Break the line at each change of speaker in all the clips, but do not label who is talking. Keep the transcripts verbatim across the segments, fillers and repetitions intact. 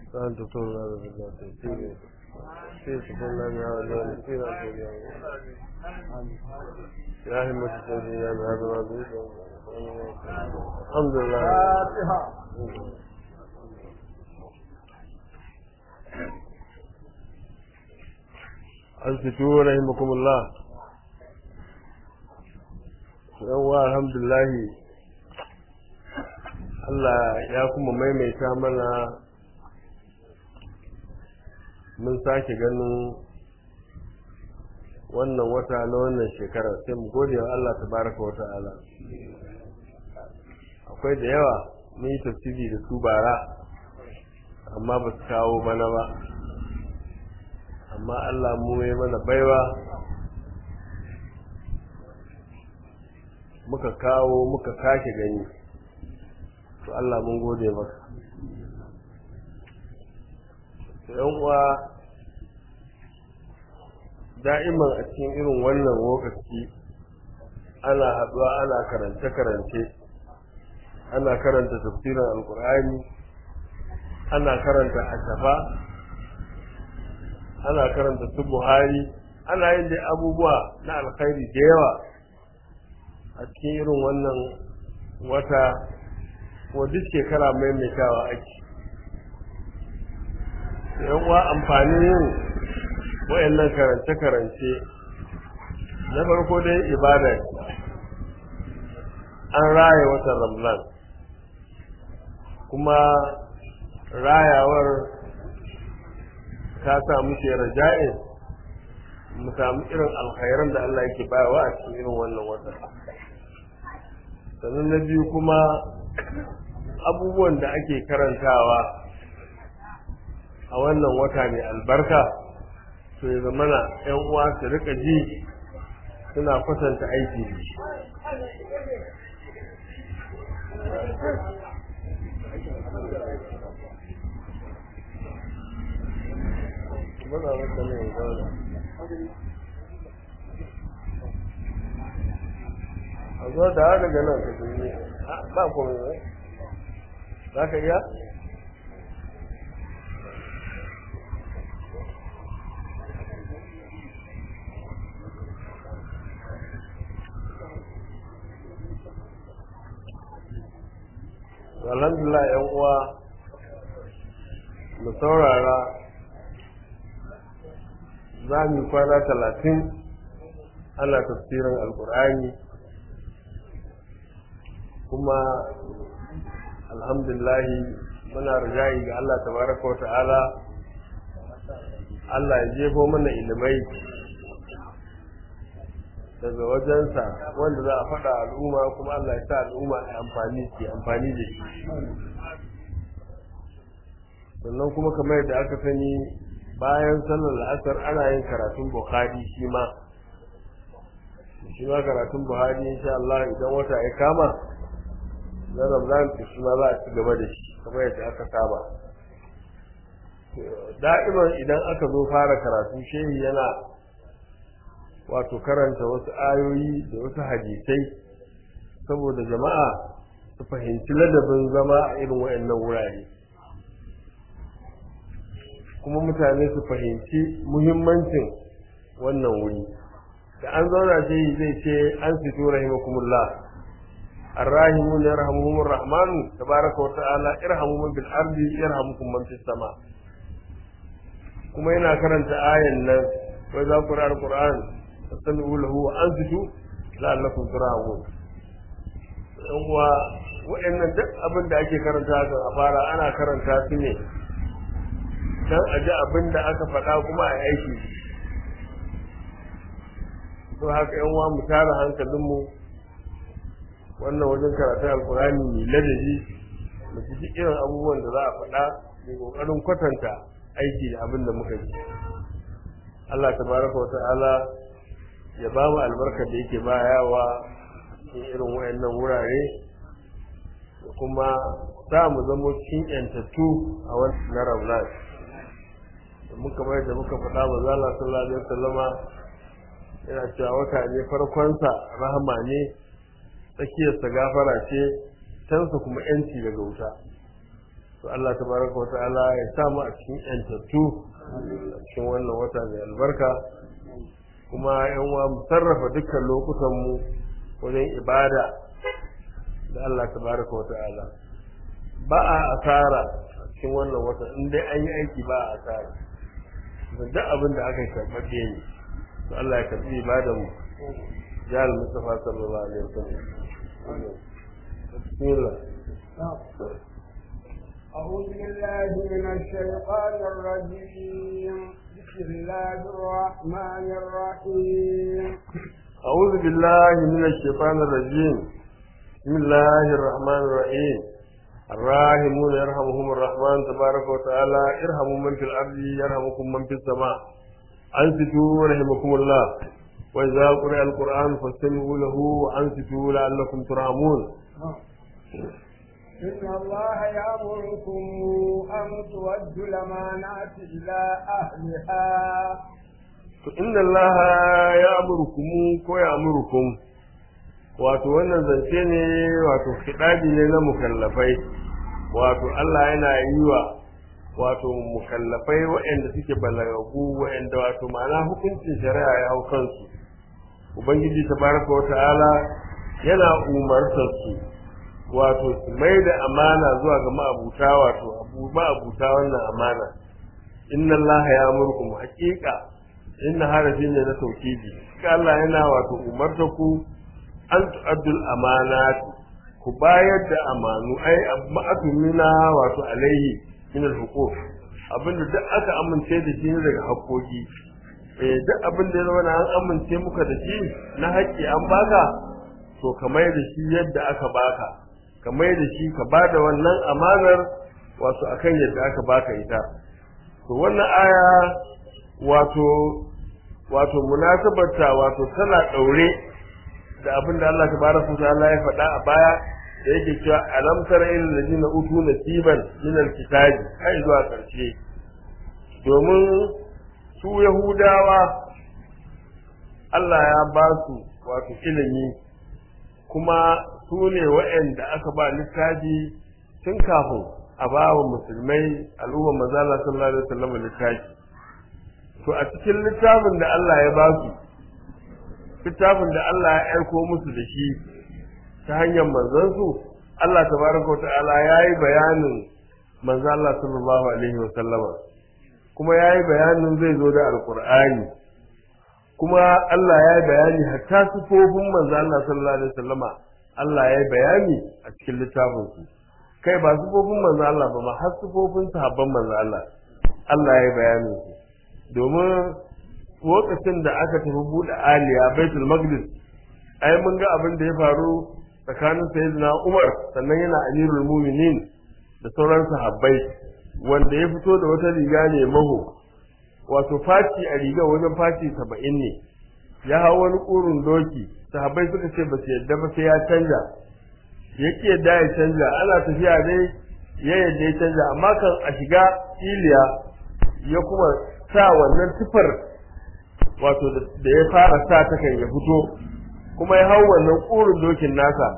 Santo todo la verdad, sigue. Sí, se pone la mía, sí, la tuya. Ya es mucho tiempo, ya me ha dado la vida. Alhamdulillah. Alfitu rahimakumullah. Yawwa alhamdulillah. Allah ya kuma maimaita mana mun sake ganin wannan wata na wannan shekara sai mu gode wa Allah tabaraka wa ta'ala. Akwai da yawa mun yi tafsiri da su bara amma ba su kawo mana ba, amma Allah mu yi mana baiwa muka kawo muka sake gani, to Allah mun gode maka. yan uwa da'iman a cikin irin wannan lokaci ana haɗuwa ana karance-karance, ana karanta tafsirin alkur'ani, ana karanta ashafa, ana karanta su buhari, ana yin dai abubuwa na alkhairi da yawa a cikin irin wannan wata, ko duk shekara maimaitawa ake. yan uwa amfanin yin wayannan karance-karance na farko dai ibada, an raya watan Ramadan, kuma rayawar ta sa muke raja'in mu samu irin alkhairan da Allah yake bayarwa a cikin irin wannan wata. Sannan na biyu kuma abubuwan da ake karantawa a wannan wata mai albarka, to ya zamana ƴan uwa su rika ji suna kwatanta aiki da shi. a zo da daga nan ka tuni ba komai ba za ka iya alhamdulillah yan uwa mu saurara, za mu kwana talatin ana tafsirin alkur'ani, kuma alhamdulillah muna rajayi ga Allah tabaraka wa ta'ala, Allah ya jefo mana ilimai daga wajensa wanda za a faɗa al'umma, kuma Allah ya sa al'umma a amfani ke amfani da shi. Sannan kuma kamar yadda aka sani bayan sallar la'asar ana yin karatun Bukhari, shi ma shi ma karatun Buhari insha Allah idan wata ya kama na Ramadan shi ma za a ci gaba da shi kamar yadda aka saba. Da'iman idan aka zo fara karatu shehi yana wato karanta wasu ayoyi da wasu hadisai saboda jama'a su fahimci ladabin zama a irin waɗannan wurare, kuma mutane su fahimci muhimmancin wannan wuri. Da an zauna sai zai ce an fito rahimakumullah arrahimun yarhamuhumur rahman tabaraka wa ta'ala irhamu man bil ardi yarhamukum man fis sama. Kuma yana karanta ayan nan wa za ku ra alquran fastami'u lahu wa ansitu la'allakum turhamun. yan uwa wa'annan duk abin da ake karanta a fara ana karanta su ne dan a ji abin da aka faɗa kuma a aiki. to haka yan uwa mu tara hankalinmu wannan wajen karatun alkurani mai ladabi, mu ji irin abubuwan da za a faɗa, mai ƙoƙarin kwatanta aiki da abin da muka ji. Allah tabaraka wa ta'ala ya ba mu albarkar da yake bayawa cikin irin wayannan wurare, da kuma sa mu zama cikin yantattu a wannan na Ramadan. Da muka bayar da muka faɗa wa Allah sallallahu alaihi wasallama yana cewa wata ne farkonsa rahama ne, tsakiyarsa gafara ce, cansa kuma yanci daga wuta. To to Allah tabaraka wata'ala ya sa mu a cikin yantattu a cikin wannan wata mai albarka kuma yan uwa mu sarrafa dukkan lokutan mu wajen ibada da Allah tabaraka wata'ala ba a asara a cikin wannan wata in dai an yi aiki ba a asara duk abin da aka karɓaɓɓe ne to Allah ya karɓi ibadan mu ya al-Mustafa sallallahu alaihi wasallam bismillah
أعوذ بالله من الشيطان الرجيم بسم الله الرحمن الرحيم
أعوذ بالله من الشيطان الرجيم بسم الله الرحمن الرحيم الراحمون يرحمهم الرحمن تبارك وتعالى ارحموا من في الأرض يرحمكم من في السماء أنصتوا رحمكم الله وإذا قرأ القرآن فاستمعوا له وأنصتوا لعلكم ترحمون
إن الله يأمركم أن تؤدوا الأمانات إلى أهلها
إن الله يأمركم ويأمركم wato wannan zance ne wato kidabi ne na mukallafai wato Allah yana yi wa wato mukallafai waɗanda suke balagagu waɗanda wato ma'ana hukuncin shari'a ya hau kansu ubangiji tabaraka wa ta'ala yana umartar su wato su mai da amana zuwa ga ma'abuta wato abu ma'abuta wannan amana inna Allah ya amurkum haqiqa inna harafi ne na tauhidi Allah yana wato umartar ku an tu'addul amanat ku bayar da amanu ai ma'atumina wato alaihi min al-huquq abinda duk aka amince da shi ne daga haƙoƙi eh duk abinda ya zama an amince muka da shi na haƙƙi an baka to ka mai da shi yadda aka baka ka mai da shi ka bada wannan amanar wato akan yadda aka baka ita to wannan aya wato wato munasabarta wato tana daure da abinda Allah tabaraka wa ta'ala ya faɗa a baya da yake cewa alam tara ilal ladina utu nasiban min alkitabi ai zuwa karshe domin su yahudawa Allah ya ba su wato ilimi kuma su ne waɗanda aka ba littafi tun kafin a ba wa musulmai al'umma manzo Allah sallallahu alaihi wasallam littafi to a cikin littafin da Allah ya ba su littafin da Allah ya aiko musu da shi ta hanyar manzansu Allah tabaraka wa ta'ala yayi bayanin manzo Allah sallallahu alaihi wa sallama kuma yayi bayanin zai zo da alqur'ani kuma Allah yayi bayani hatta sifofin manzo Allah sallallahu alaihi wa sallama Allah yayi bayani a cikin littafin su kai ba sifofin manzo Allah ba ma har sifofin sahabban manzo Allah Allah yayi bayanin su domin lokacin da aka tafi buɗe aliya baitul maqdis ai mun ga abin da ya faru tsakanin sayyidina Umar sannan yana amirul mu'minin da sauran sahabbai wanda ya fito da wata riga ne maho wato faci a riga wajen faci saba'in ne ya hawo wani kurun doki sahabbai suka ce ba su yadda ba sai ya canja yake yadda ya canja ana tafiya dai ya yadda ya canja amma kan a shiga iliya ya kuma sa wannan tufar wato da ya fara sa ta kan ya fito kuma ya hau wannan ƙurin dokin nasa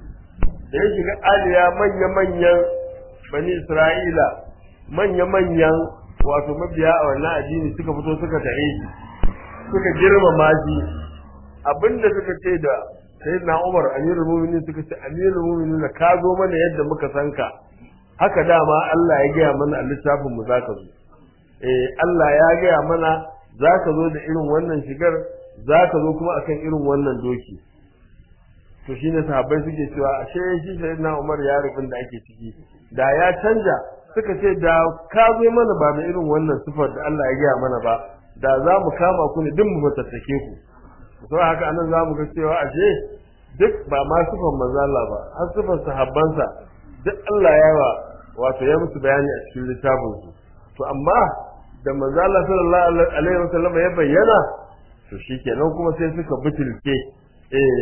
da ya shiga aliya manya-manyan bani isra'ila manya-manyan wato mabiya a wannan addini suka fito suka tare shi suka girmama shi abinda suka ce da sayyidina Umar amirul mu'minin suka ce amirul mu'minin ka zo mana yadda muka san ka haka dama Allah ya gaya mana a littafin mu zaka zo eh Allah ya gaya mana zaka zo da irin wannan shigar zaka zo kuma akan irin wannan doki to shine sahabbai suke cewa ashe shi sayyidina Umar ya rubin da ake ciki da ya canja suka ce da ka zo mana ba da irin wannan sifar da Allah ya gaya mana ba da za mu kama ku ne duk mu matattake ku to haka anan za mu ga cewa ashe duk ba ma sifar manzo Allah ba har sifar sahabbansa duk Allah ya wa wato ya musu bayani a cikin littafin su to amma da manzo Allah sallallahu alaihi wasallam ya bayyana to shikenan kuma sai suka butulke eh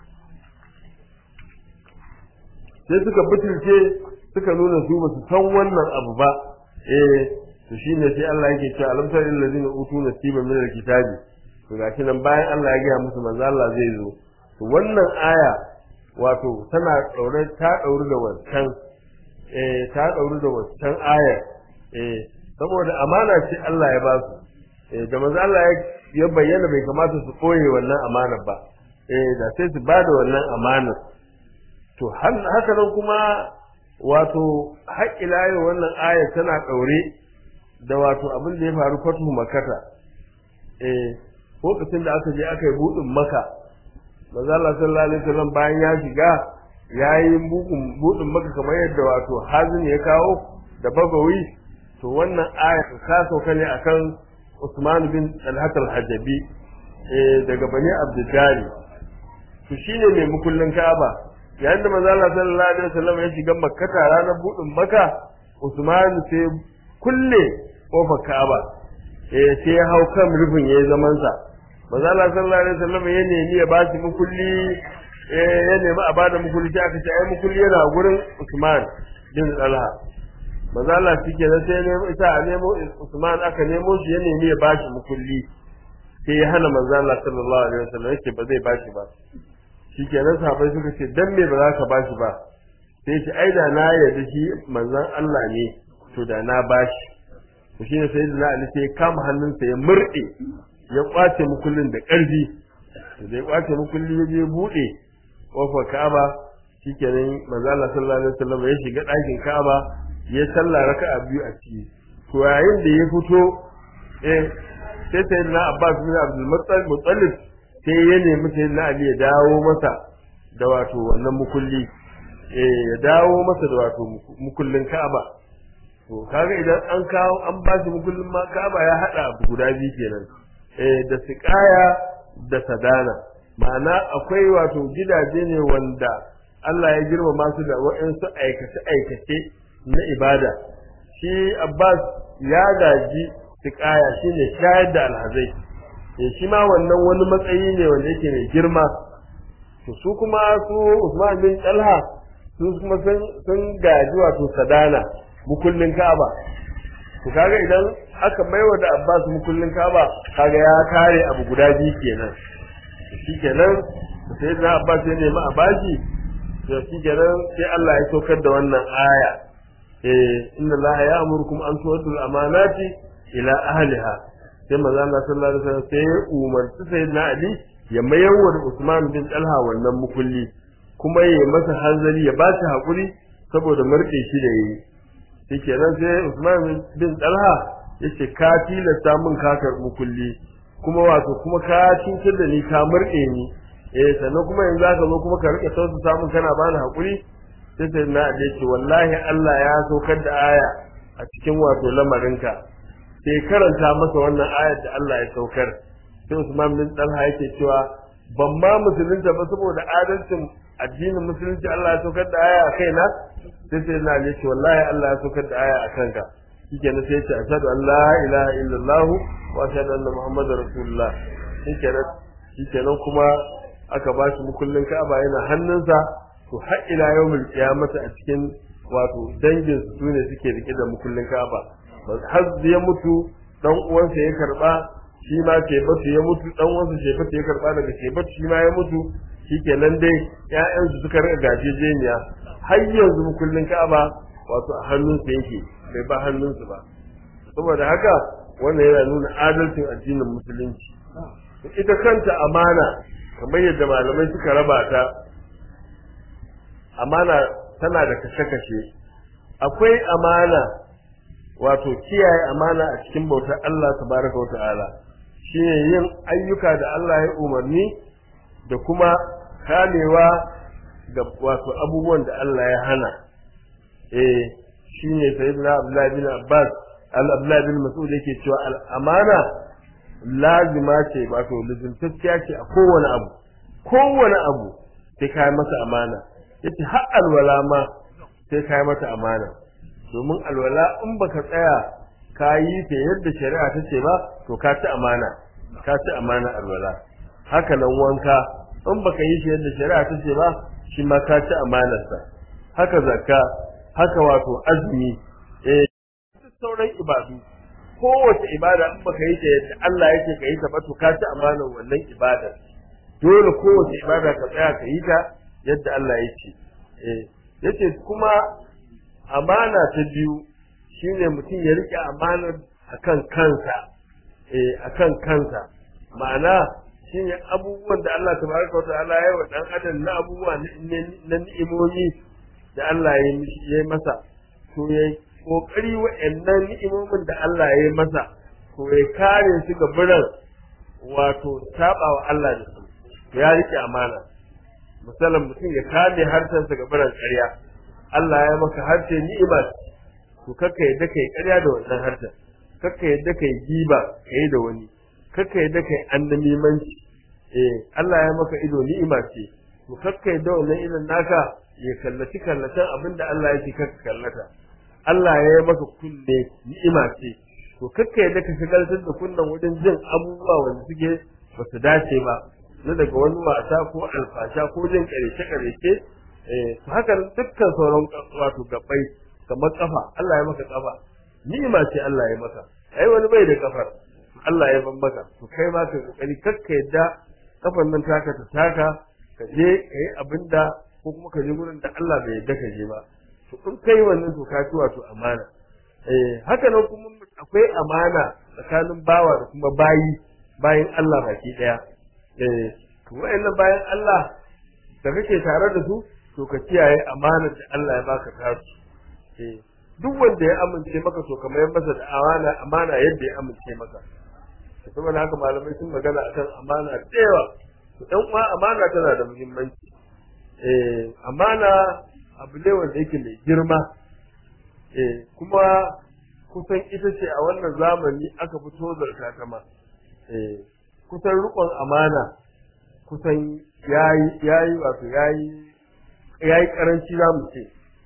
sai suka butulce suka nuna su ba su san wannan abu ba eh to shine sai Allah yake cewa alam tara lil ladina utu nasiban min alkitabi to gashi nan bayan Allah ya gaya musu manzo Allah zai zo to wannan aya wato tana daure ta daure da wancan eh ta dauru da wancan ayar eh saboda amana ce Allah ya ba su eh da manzo Allah ya bayyana bai kamata su koye wannan amanar ba eh da sai su bada wannan amanar to haka nan kuma wato haƙila yau wannan ayar tana daure da wato abin da ya faru fatu makata eh lokacin da aka je aka yi budin maka manzo Allah sallallahu alaihi wasallam bayan ya shiga yayin bugun budin maka kamar yadda wato hazin ya kawo da bagawi to wannan aya ta sauka ne akan Usman bin Talhat al-Hajabi eh daga Bani Abdullah to shine mai mukullin Ka'aba yayin da manzo Allah sallallahu alaihi wasallam ya shiga Makka ranar budin Makka Usman sai kulle kofar Ka'aba eh sai ya hau kan rufin yayin zaman sa manzo Allah sallallahu alaihi wasallam ya nemi ya ba shi mukulli eh ya nemi a bada mukulli sai aka ce ai mukulli yana gurin Usman bin Talha manzo Allah shike da sai ne ita a nemo Usman aka nemo shi ya nemi ya ba shi mukulli sai ya hana manzo Allah sallallahu alaihi wasallam yake ba zai ba shi ba shikenan sahabbai suka ce dan me ba za ka ba shi ba sai ce ai da na yarda shi manzon Allah ne to da na ba shi to shine sayyidina Ali sai ya kama hannunsa ya murde ya kwace mukullin da ƙarfi da ya kwace mukulli ya je bude kofar Ka'aba shikenan manzo Allah sallallahu alaihi wasallam ya shiga ɗakin Ka'aba ya sallah raka'a biyu a ciki to yayin da ya fito eh sai sayyidina Abbas bin Abdul Muttalib sai ya nemi sayyidina Ali ya dawo masa da wato wannan mukulli eh ya dawo masa da wato mukullin Ka'aba to kaga idan an kawo an ba shi mukullin ma Ka'aba ya hada abu guda biyu kenan eh da siqaya da sadana ma'ana akwai wato gidaje ne wanda Allah ya girmama su da waɗansu aikace aikace na ibada shi Abbas ya gaji siqaya shine shayar da alhazai eh shi ma wannan wani matsayi ne wanda yake mai girma to su kuma su Usman bin Talha su kuma sun sun gaji wato sadana mukullin Ka'aba to kaga idan aka maiwa da Abbas mukullin Ka'aba kaga ya kare abu guda biyu kenan shikenan sai da Abbas ya nemi a bashi to shikenan sai Allah ya saukar da wannan aya eh inna Allah ya'murukum an tu'tu al-amanati ila ahliha sai manzo Allah sallallahu alaihi wasallam sai ya umarci sayyidina Ali ya mayar da Usman bin Talha wannan mukulli kuma ya masa hanzari ya ba shi hakuri saboda marke shi da yayi shikenan sai Usman bin Talha yace ka tilasta min kakar mukulli kuma wato kuma ka cincin da ni ka murɗe ni eh sannan kuma yanzu zaka zo kuma ka rike tausa samun kana bani hakuri sai sai na ce wallahi Allah ya saukar da aya a cikin wato lamarinka sai karanta masa wannan ayar da Allah ya saukar sai Usman bin Talha yake cewa ban ma musulunta ba saboda adalcin addinin musulunci Allah ya saukar da aya a kaina sai sai na ce wallahi Allah ya saukar da aya a kanka shikenan sai ce ashhadu an la ilaha illallah wa ashhadu anna muhammadar rasulullah shikenan shikenan kuma aka ba shi mukullin Ka'aba yana hannunsa to har ila yawmul qiyamati a cikin wato dangin su ne suke rike da mukullin Ka'aba har ya mutu dan uwansa ya karba shi ma ke batu ya mutu dan uwansa ke batu ya karba daga ke batu shi ma ya mutu shikenan dai ƴaƴan su suka rika gajejeniya har yanzu mukullin Ka'aba wato a hannunsa yake bai ba hannunsu ba saboda haka wannan yana nuna adalcin addinin musulunci ita kanta amana kamar yadda malamai suka raba ta amana tana da kashe-kashe akwai amana wato kiyaye amana a cikin bautar Allah tabaraka wata'ala shine yin ayyuka da Allah ya umarni da kuma kamewa da wato abubuwan da Allah ya hana eh shine sayyidina Abdullah bin Abbas al-Abdullah bin Mas'ud yake cewa al-amana lazima ce wato lazimtacciya ce a kowane abu kowane abu sai kai masa amana yace har alwala ma sai kai mata amana domin alwala in baka tsaya ka yi ta yadda shari'a ta ce ba to ka ci amana ka ci amana alwala haka nan wanka in baka yi shi yadda shari'a ta ce ba shi ma ka ci amanarsa haka zakka haka wato azumi eh sauran ibadu kowace ibada in baka yi ta yadda Allah yake ka yi ta ba to ka ci amanar wannan ibadar dole kowace ibada ka tsaya ka yi ta yadda Allah yake eh yace kuma amana ta biyu shine mutum ya rike amanar akan kansa eh akan kansa ma'ana shine abubuwan da Allah tabaraka wa ta'ala ya yi wa dan adam na abubuwa na ni'imomi da Allah ya yi masa to yayi kokari wa'annan ni'imomin da Allah ya yi masa to ya kare su ga biran wato sabawa Allah da su ya rike amana misalan mutum ya kame harshensa ga biran ƙarya Allah ya maka harshe ni'ima to kakka yadda kai ƙarya da wannan harshen kakka yadda kai giba kai da wani kakka yadda kai annamimanci eh Allah ya maka ido ni'ima ce to kakka yadda wannan idon naka ya kallaci kallatan abinda Allah yake kakka kallata Allah ya yi maka kunne ni'ima ce to kakka yadda ka shigaltar da kunnen wajen jin abubuwa wanda suke ba su dace ba na daga wani wasa ko alfasha ko jin karece karece eh to haka dukkan sauran wato gabbai kamar kafa Allah ya maka kafa ni'ima ce Allah ya maka ai wani bai da kafar Allah ya ban maka to kai ma ka kokari kakka yadda kafan nan taka ta taka ka je kai abinda ko kuma ka je gurin da Allah bai yadda ka je ba to in kai wannan to ka ci wato amana eh haka nan kuma akwai amana tsakanin bawa da kuma bayi bayin Allah baki daya eh to wayannan bayan Allah da kake tare da su to ka kiyaye amanar da Allah ya baka ta su eh duk wanda ya amince maka to kamar yan masa da amana amana yadda ya amince maka saboda haka malamai sun magana akan amana da yawa to dan uwa amana tana da muhimmanci eh amana abu ne wanda yake mai girma eh kuma kusan ita ce a wannan zamani aka fito da ta ma eh kusan rukun amana kusan yayi yayi wato yayi yayi karanci zamu ce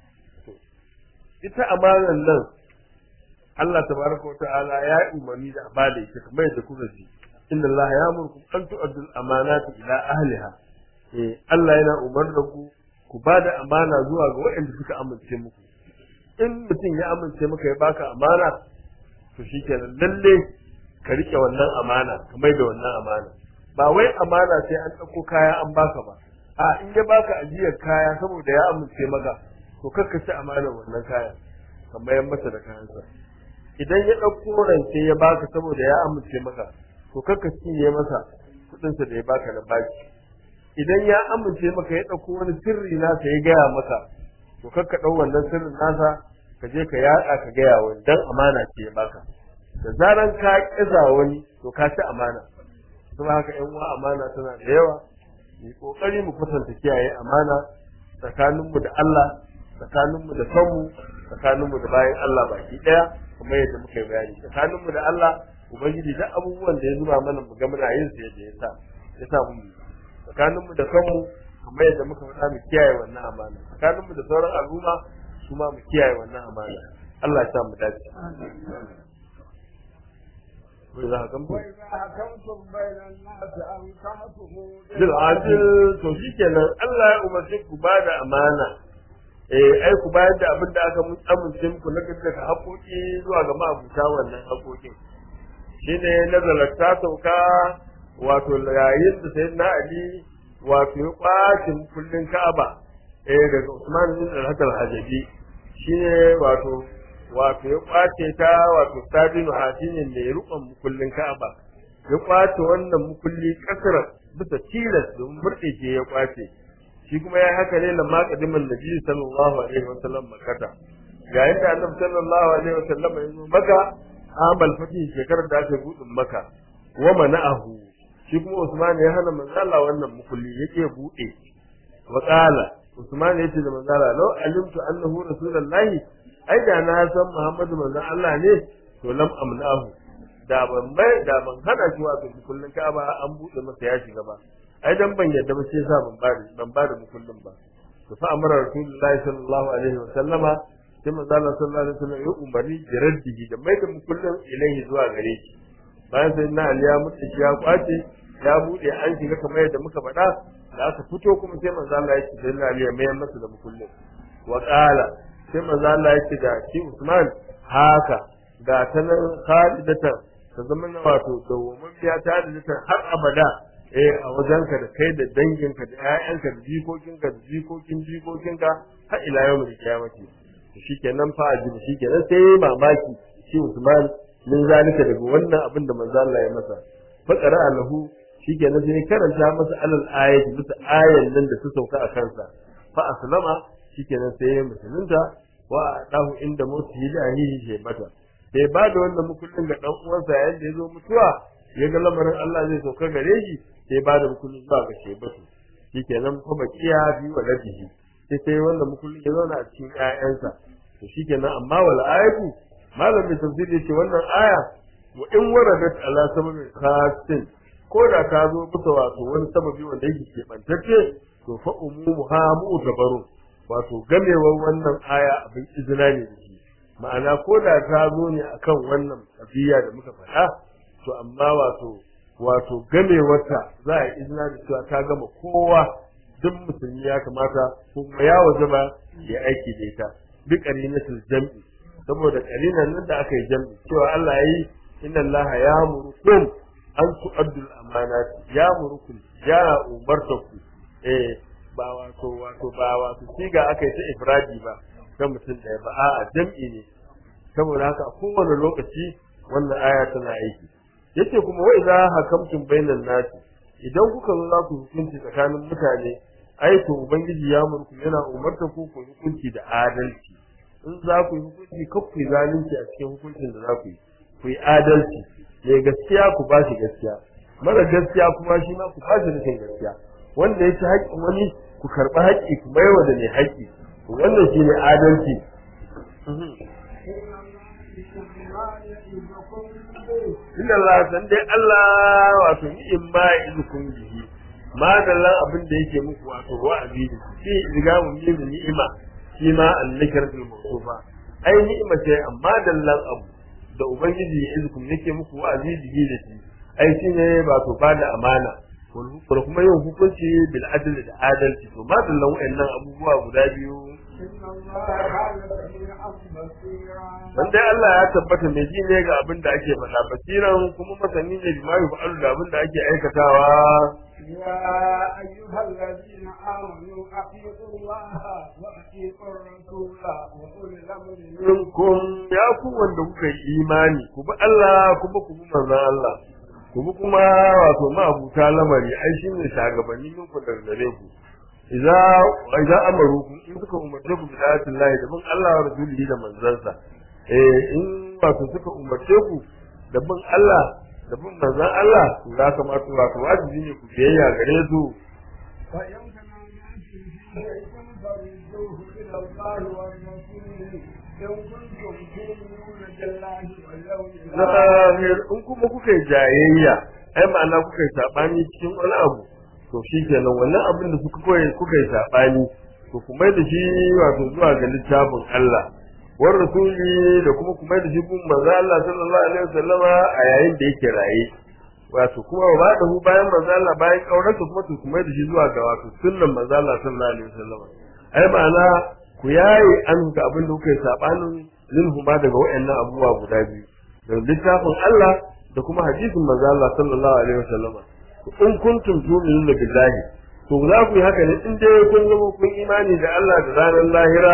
ita amanan nan Allah tabaraka wa ta'ala ya umarni da abada ita kamar yadda kuka ji inna Allah ya'murukum an tu'addu al-amanati ila ahliha eh Allah yana umarda ku ku bada amana zuwa ga waɗanda suka amince muku in mutum ya amince maka ya baka amana to shikenan lalle ka rike wannan amana kamar da wannan amana ba wai amana sai an dauko kaya an baka ba a in ya baka ajiyar kaya saboda ya amince maka to kakka ci amana wannan kaya kamar yan masa da kayansa idan ya dauko rance ya baka saboda ya amince maka to kakka cinye masa kudin sa da ya baka na baki idan ya amince maka ya dauko wani sirri nasa ya gaya maka to kakka dau wannan sirrin nasa ka je ka yada ka gaya wani dan amana ce ya baka da zaran ka kisa wani to ka ci amana kuma haka yan uwa amana tana da yawa mu kokari mu kwatanta kiyaye amana tsakaninmu da Allah tsakaninmu da kanmu tsakaninmu da bayan Allah baki daya kuma yadda muka yi bayani tsakaninmu da Allah ubangiji duk abubuwan da ya zuba mana mu ga muna yin su yadda ya sa ya sa mu tsakaninmu da kanmu kuma yadda muka faɗa mu kiyaye wannan amana tsakaninmu da sauran al'umma su ma mu kiyaye wannan amana Allah ya sa mu dace وإذا حكمتم
وإذا حكمتم بين الناس أن تحكموا
بالعدل to shikenan Allah ya umarce ku ba da amana eh ai ku bayar da abin da aka amince muku na daga haƙoƙi zuwa ga ma'abuta wannan haƙoƙin shine nazalat ta sauka wato yayin da sayyidina Ali wato ya kwace kullun Ka'aba eh daga Usman bin al-Hajabi shine wato wato ya kwace ta wato Sabinu Hasinin ne rukun mukullin Ka'aba ya kwace wannan mukulli kasar bisa tilas don murɗe ya kwace shi kuma ya haka ne lamma qadimin Nabi sallallahu alaihi wasallam makata yayin da Annabi sallallahu alaihi wasallam ya zo Makka amal fati shekarar da aka budin Makka wa mana'ahu shi kuma Usman ya hana manzo Allah wannan mukulli yake bude wa qala Usman yace da manzo Allah law alimtu annahu rasulullahi ai da na san Muhammadu manzon Allah ne to lam amnahu da ban bai da ban hada shi wato kullun Ka'aba an bude masa ya shiga ba ai dan ban yadda ba sai sa ban bari ban bari kullun ba to fa amara Rasulullahi sallallahu alaihi wa sallama sai manzon Allah sallallahu alaihi wa sallam ya umari jiraddihi da mai da kullun ilaihi zuwa gare shi bayan sai na Ali ya mutu shi ya kwace ya bude an shiga kamar yadda muka faɗa da aka fito kuma sai manzon Allah ya ce sai na Ali ya mayar masa da kullun wa qala sai manzo Allah yake da shi Usman haka ga ta nan khalidatan ta zama na wato dawomin biya ta da har abada eh a wajenka da kai da danginka da ƴaƴanka da jikokinka da jikokin jikokinka har ila yawmul qiyamati shikenan fa ajin shikenan sai mamaki shi Usman min zalika daga wannan abin da manzo Allah ya masa fa qara'a lahu shikenan sai karanta masa alal ayati bisa ayan nan da ta sauka a kansa fa aslama shikenan sai ya musulunta wa dahu inda mutihi lahi shaybata sai ba da wannan mukullin ga dan uwansa yayin da yazo mutuwa ya ga lamarin Allah zai sauka gare shi sai ba da mukullin zuwa ga shaybatu shikenan fa bakiya bi waladihi sai sai wannan mukullin ya zauna a cikin ƴaƴansa to shikenan amma wal ayatu malamin tafsiri yace wannan aya wa in waradat ala sababin khasin ko da ta zo bisa wato wani sababi wanda yake ke bantacce to fa umumuha mu'tabaru wato gamewar wannan aya abin izina ne da shi ma'ana ko da ta zo ne akan wannan tafiya da muka faɗa to amma wato wato gamewarta za a izina da cewa ta gama kowa duk musulmi ya kamata kuma ya wajaba ya aiki da ita bi qarinatul jam'i saboda qarinan nan da aka yi jam'i cewa Allah yayi inna Allah ya'murukum an tu'addul amanat ya'murukum ya umartaku eh ba wato wato ba wato siga aka yi ta ifradi ba kan mutum ɗaya ba a'a jam'i ne saboda haka a kowane lokaci wannan aya tana aiki yace kuma wa idza hakamtum bainan nasi idan kuka zo za ku hukunci tsakanin mutane ai to ubangiji ya murku yana umarta ku ku hukunci da adalci in za ku yi hukunci kar ku yi zalunci a cikin hukuncin da za ku yi ku yi adalci mai gaskiya ku ba shi gaskiya mara gaskiya kuma shi ma ku ba shi rashin gaskiya wanda ya ci haƙƙin wani ku karɓi haƙƙi ku baiwa da mai haƙƙi wannan shi ne adalci inna Allah san dai Allah wato ni'im ma izukum bihi madallan abin da yake muku wato wa'azi da shi riga mun yi ni'ima shi ma annakiratul mawsufa ai ni'ima ce amma dallan abu da ubangiji ya izukum yake muku wa'azi bihi da shi ai shine wato bada amana ko kuma yin hukunci bil adl da adalci to madallan wayannan abubuwa guda biyu dan dai Allah ya tabbata mai ji ne ga abin da ake faɗa basiran kuma masani ne bi mai fa'alu da abin da ake aikatawa
ya ayyuhal ladina amanu atiu Allah wa atiu rasula wa ulil amri
minkum ya ku wanda kuka yi imani ku bi Allah kuma ku bi manzon Allah ku bi kuma wato ma abuta lamari ai shine shagabanni minku daga gare ku idza idza amarukum in suka umarce ku bi ayatin Allah da bin Allah wa rasulihi da manzansa eh in wato suka umarce ku da bin Allah da bin manzan Allah to za ka ma to wato wajibi ne ku biyayya gare su
fa in kana yanti shay'un faridduhu ila Allah wa rasulihi in kuntum tu'minuna billahi wal yawmil
akhir in kuma kuka yi jayayya ai ma'ana kuka yi sabani cikin wani abu to shi kenan wannan abin da suka koyi kuka yi sabani to kuma da shi wato zuwa ga littafin Allah war rasuli da kuma kuma da shi kun manzo Allah sallallahu alaihi wasallama a yayin da yake raye wato kuma ba da hu bayan manzo Allah bayan kaurarsa kuma to kuma da shi zuwa ga wato sunnan manzo Allah sallallahu alaihi wasallama ai ma'ana ku yayi an ga abin da kuka yi sabanin linhuma daga wayannan abubuwa guda biyu da littafin Allah da kuma hadisin manzo Allah sallallahu alaihi wasallama in kuntum tu'minuna billahi to za ku yi haka ne in dai kun zama kun imani da Allah da ranar lahira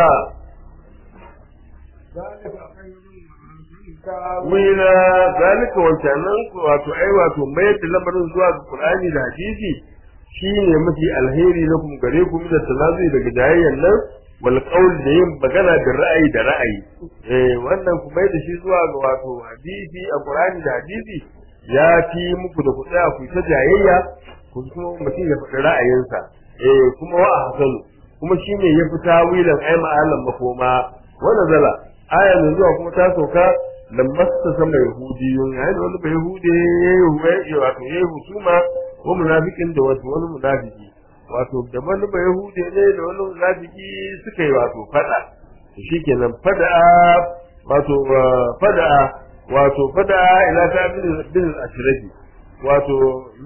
wila zalika wancanan ku wato ai wato mayar da lamarin zuwa ga Qur'ani da hadisi shine mafi alheri lakum gare ku da talazi daga jayayyan nan wal qawl da yin magana da ra'ayi da ra'ayi eh wannan ku mai da shi zuwa ga wato hadisi a Qur'ani da hadisi ya fi muku da ku tsaya ku ta jayayya ku kuma mutum ya faɗi ra'ayinsa eh kuma wa hasanu kuma shine ya fi tawilan ai ma'alan makoma wa nazala aya ne zuwa kuma ta sauka lamasta sama yahudiyun yayin da wani bai yahude ya wato ya husuma wa munafikin da wato wani munafiki wato da wani bai yahude ne da wani munafiki suka yi wato fada shikenan fada wato fada wato fada ila ta bil ashrafi wato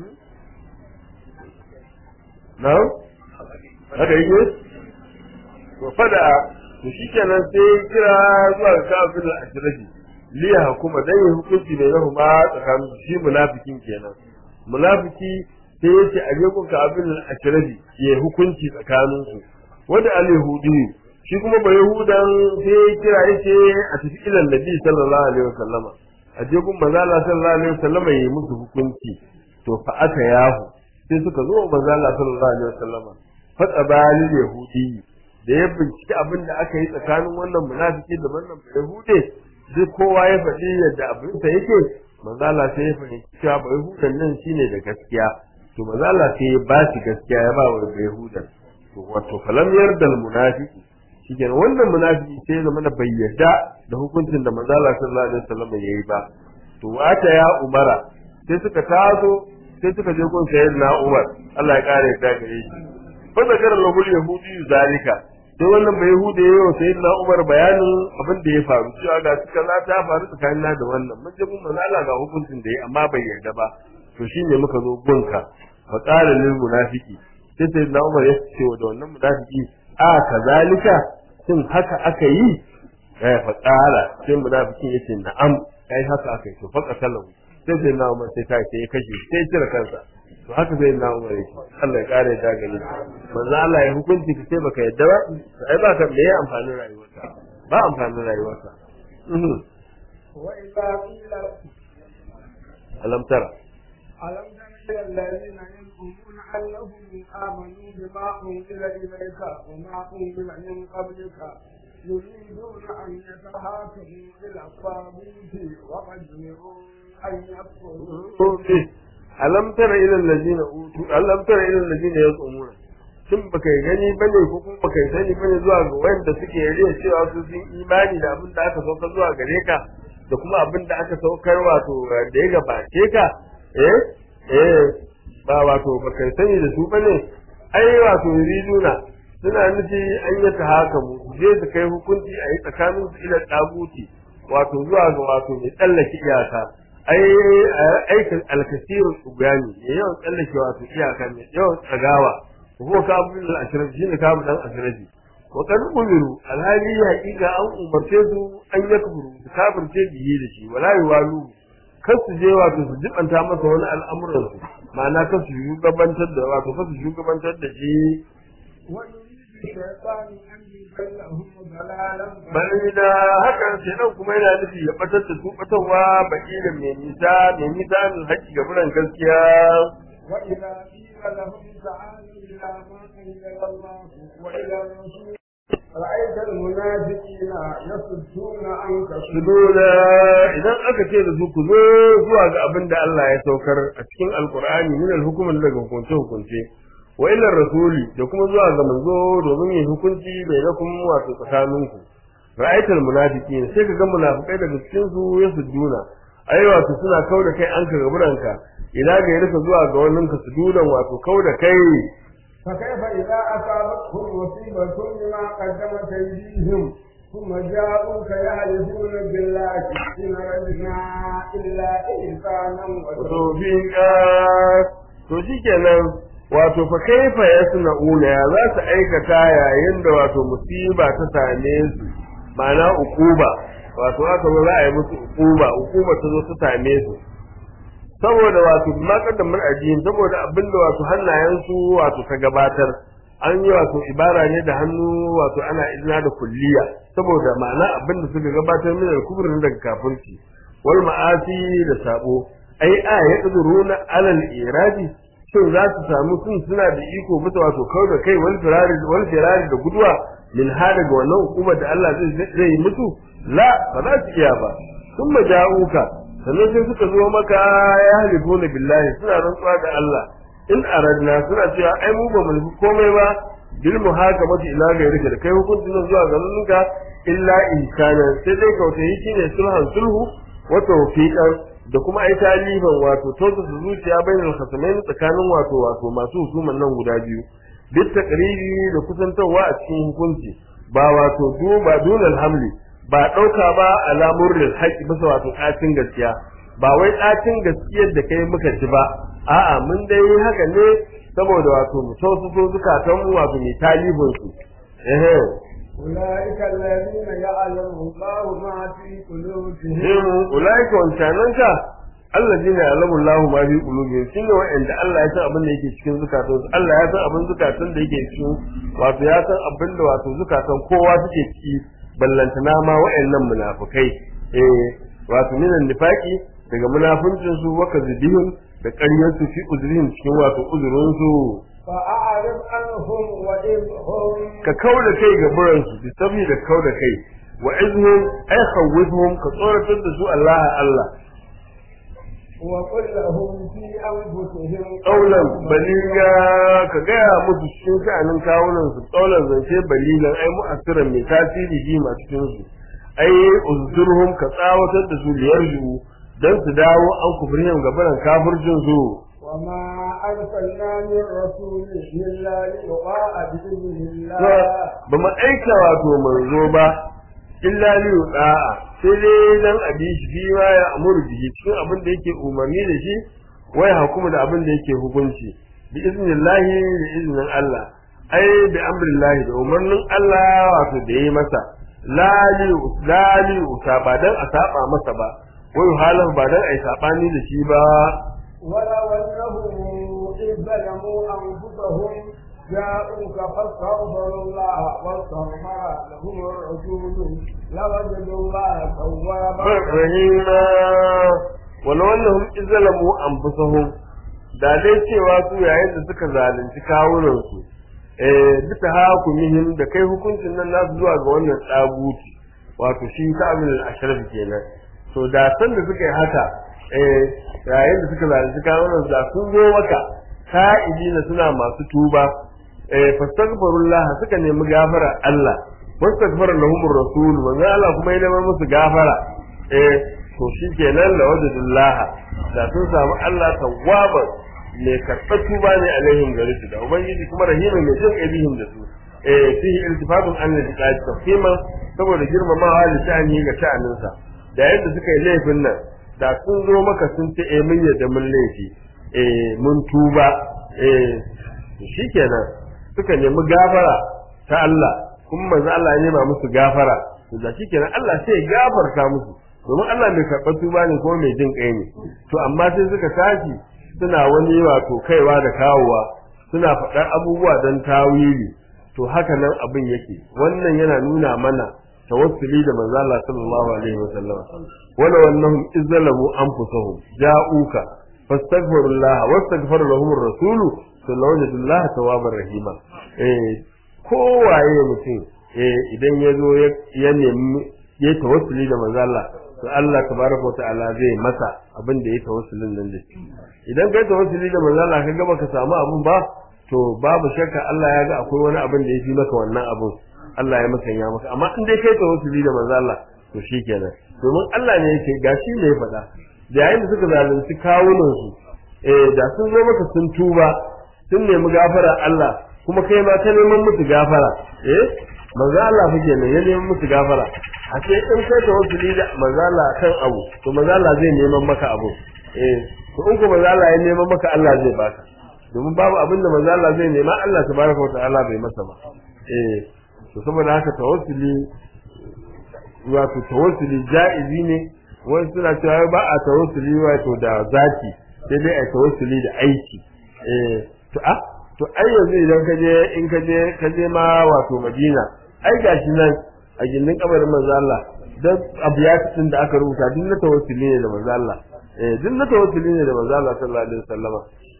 na haka yake to fada to shikenan sai kira zuwa ga bil ashrafi liya hukuma dai hukunci da yahu ma tsakanin shi munafikin kenan munafiki sai yace a je ku ka bil ashrafi ya hukunci tsakanin su wanda al yahudi shi kuma ba yahudan sai ya kira yake a tafi ilan nabi sallallahu alaihi wasallama a je gun manzo Allah sallallahu alaihi wasallama yayi musu hukunci to fa aka yahu sai suka zo manzo Allah sallallahu alaihi wasallama fa tsabali yahudi da ya bincike abin da aka yi tsakanin wannan munafiki da wannan yahude duk kowa ya faɗi yadda abin sa yake manzo Allah sai ya fahimci cewa ba yahudan nan shine da gaskiya to manzo Allah sai ya ba shi gaskiya ya ba wa yahudan to wato falam yardal munafiki shikenan wannan munafiki sai ya zama bai yarda da hukuncin da manzo Allah sallallahu alaihi wasallam yayi ba to wata ya umara sai suka taso sai suka je gun sayyidina Umar Allah ya kare ta gare shi fa zakara lahul yahudi zalika sai wannan bai yahudi yayi wa sayyidina Umar bayanin abin da ya faru cewa ga suka za ta faru tsakanin da wannan mun je gun manzo Allah ga hukuncin da yayi amma bai yarda ba to shine muka zo gunka fa qala lil munafiki sai sayyidina Umar ya ce wa da wannan munafiki a kazalika shin haka aka yi eh fa qala sai munafikin yace na'am kai haka aka yi to fa qatalahu sai sai na Umar sai kai sai kashe sai cire kansa to haka sai na Umar yake Allah ya kare ta gani manzo Allah ya hukunci ka sai baka yadda ba ai ba ka me amfanin rayuwarka ba amfanin rayuwarka mhm
wa idza qila
alam tara
alam tara ila alladhina yaquluna annahum amanu bima unzila ilayka wa ma unzila min qablika يريدون أن يتحاكموا إلى الطاغوت وقد جمعوا أن يكفروا
ألم تر إلى الذين أوتوا ألم تر إلى الذين يزعمون shin baka gani bane ko kuma baka sani bane zuwa ga wanda suke riya cewa su sun imani da abin da aka saukar zuwa gare ka da kuma abin da aka saukar wato da ya gabace ka eh eh ba wato baka sani da su bane ai wato yuriduna suna nufi an yi ta haka mu je su kai hukunci a yi tsakanin su ila daguti wato zuwa ga wato mai tsallake iyaka ai aikin alkasirul ubani ne yawan tsallake wato iyaka ne yawan tsagawa ko ka abin al-ashraf shine ka mu dan ashrafi wa kan umiru alhali haqiqa an umarce su an yakfuru su kafirce biye da shi wala yuwalu kar su je wato su jibanta masa wani al'amuran su ma'ana kar su shugabantar da wato kar su shugabantar da shi bari da hakan sai dan kuma yana nufi ya batar da su batarwa baki da mai nisa mai nisa min haƙi ga buran gaskiya
wa idza qila lahum ta'alu ila ma anzala Allah wa ila rasul ra'aita al-munafiqina yasudduna anka
suduna idan aka ce da su ku zo zuwa ga abin da Allah ya saukar a cikin alqur'ani min al-hukm daga hukunce hukunce wa ila rasuli da kuma zuwa ga manzo domin yin hukunci bai na kuma wato tsakaninku ra'aitul munafiqin sai ka ga munafikai daga cikin su ya sujuna ai wato suna kauda kai an ka gaburanka ila ga yarka zuwa ga wannan ka sujudan wato kauda kai
fa kaifa idza asabatkum musibatun bima qaddamat aydihim thumma ja'uka yahlifuna billahi in radna illa ihsanan wa
tawfiqa to shikenan wato fa kaifa yasna'una ya za su aikata yayin da wato musiba ta same su ma'ana ukuba wato aka zo za a yi musu ukuba ukuba ta zo ta same su saboda wato ma kaddamar ajiyin saboda abinda wato hannayen su wato ta gabatar an yi wato ibara ne da hannu wato ana izina da kulliya saboda ma'ana abinda suka gabatar min al-kubr daga kafirci wal ma'asi da sabo ai a yaqduruna alal iradi shin za su samu sun suna da iko bisa wato kau da kai wal firari wal firari da guduwa min hada ga wannan hukumar da Allah zai zai mutu la ba za su iya ba sun maja'uka sannan sai suka zo maka ya halifuna billahi suna rantsuwa da Allah in aradna suna cewa ai mu ba mu nufi komai ba bil muhakamati ila gairika da kai hukuncin zuwa ga nunka illa ihsana sai dai kautayi shine sulhan sulhu wa tawfiqan da kuma ai taliban wato tozu zuciya bainal khasamain tsakanin wato wato masu hukuman nan guda biyu bit taqribi da kusantawa a cikin hukunci ba wato duba dunal hamli ba dauka ba alamurul haqi bisa wato kacin gaskiya ba wai kacin gaskiyar da kai muka ci ba a'a mun dai haka ne saboda wato mu tozu zukatan mu wato ne talibin su eh
أولئك الذين يعلم الله ما في قلوبهم
أولئك وانشاننك allazina ya'lamu Allahu ma fi qulubihim shine wa'anda Allah ya san abin da yake cikin zukatansu Allah ya san abin zukatan da yake cikin wato ya san abin da wato zukatan kowa suke ciki ballantana ma wa'annan munafikai eh wato minan nifaqi daga munafincin su waka zibihun da ƙaryar su fi uzurihim cikin wato uzurin su
فأعرض عنهم وإذهم
ka kauda kai ga buran su saboda kauda kai wa izhum ay khawwihum ka tsoratar da su Allah Allah
وقل لهم في أنفسهم
qaulan baliga ka gaya musu cikin sha'anin kawunan su qaulan zance baligan ai mu'assiran mai tasiri ji ma cikin su ai uzurhum ka tsawatar da su yarju dan su dawo an kufrihim gabaran kafircin su
وما أرسلنا من رسول إلا ليطاع بإذن الله
ba mu aika wato manzo ba illa li yuda'a sai dai dan abi shi bi ma ya amuru bihi cikin abin da yake umarni da shi wai hukuma da abin da yake hukunci bi iznillahi da iznin Allah ai bi amrillahi da umarnin Allah wato da yayi masa la li la li ba dan a saba masa ba wai halan ba dan ai sabani da shi ba
ولو أنهم إذ ظلموا أنفسهم جاءوك فاستغفروا الله واستغفر لهم الرسول لوجدوا الله توابا
rahima walau annahum izalamu anfusahum da dai cewa su yayin da suka zalunci kawunan su eh bisa hakumihim da kai hukuncin nan nasu zuwa ga wannan tsaguti wato shi ta'amul ashraf kenan to da san da suka yi haka eh yayin da suka zalunci kawunan da sun zo maka ka'idina suna masu tuba eh fastaghfirullah suka nemi gafara Allah wastaghfara lahumur rasul manzo Allah kuma ya nemi musu gafara eh to shikenan la wajadullah da sun samu Allah tawwaban ne karɓar tuba ne alaihim gare su da ubangiji kuma rahima mai jin ibihim da su eh fihi iltifatun an liqa'i tafhima saboda girmamawa da sha'ani ga sha'aninsa da yadda suka yi laifin nan da sun zo maka sun ce eh mun yadda mun laifi eh mun tuba eh shikenan suka nemi gafara ta Allah kuma manzo Allah ya nema musu gafara to da shikenan Allah sai ya gafarta musu domin Allah mai karɓar tuba ne kuma mai jin kai ne to amma sai suka tashi suna wani wato kaiwa da kawowa suna faɗar abubuwa don tawili to haka nan abin yake wannan yana nuna mana tawassuli da manzo Allah sallallahu alaihi wasallam wala wannahum izzalamu anfusahum ja'uka fastaghfirullah wastaghfara lahum ar-rasulu sallallahu alaihi wasallam tawwabar rahima eh kowaye mutum eh idan ya zo ya nemi ya tawassuli da manzo Allah to Allah tabaraka wa ta'ala zai masa abin da ya tawassulin nan da shi idan kai tawassuli da manzo Allah kaga baka samu abun ba to babu shakka Allah ya ga akwai wani abin da ya fi maka wannan abun Allah ya musanya maka amma in dai kai tawassuli da manzo Allah to shikenan domin Allah ne yake gashi ne ya faɗa da yayin da suka zalunci kawunan su eh da sun zo maka sun tuba sun nemi gafara Allah kuma kai ma ka neman musu gafara eh manzo Allah fike ne ya neman musu gafara a ce in kai tawassuli da manzo Allah kan abu to manzo Allah zai neman maka abu eh to in ko manzo Allah ya neman maka Allah zai baka domin babu abin da manzo Allah zai nema Allah tabaraka wa ta'ala bai masa ba eh to saboda haka tawassuli wato tawassuli jaizi ne wani suna cewa ba a tawassuli wato da zati sai dai a tawassuli da aiki eh to a to ai yanzu idan ka je in ka je ka je ma wato Madina ai gashi nan a gindin kabarin manzo Allah dan abiyatin da aka rubuta din na tawassuli ne da manzo Allah eh din na tawassuli ne da manzo Allah sallallahu alaihi wasallama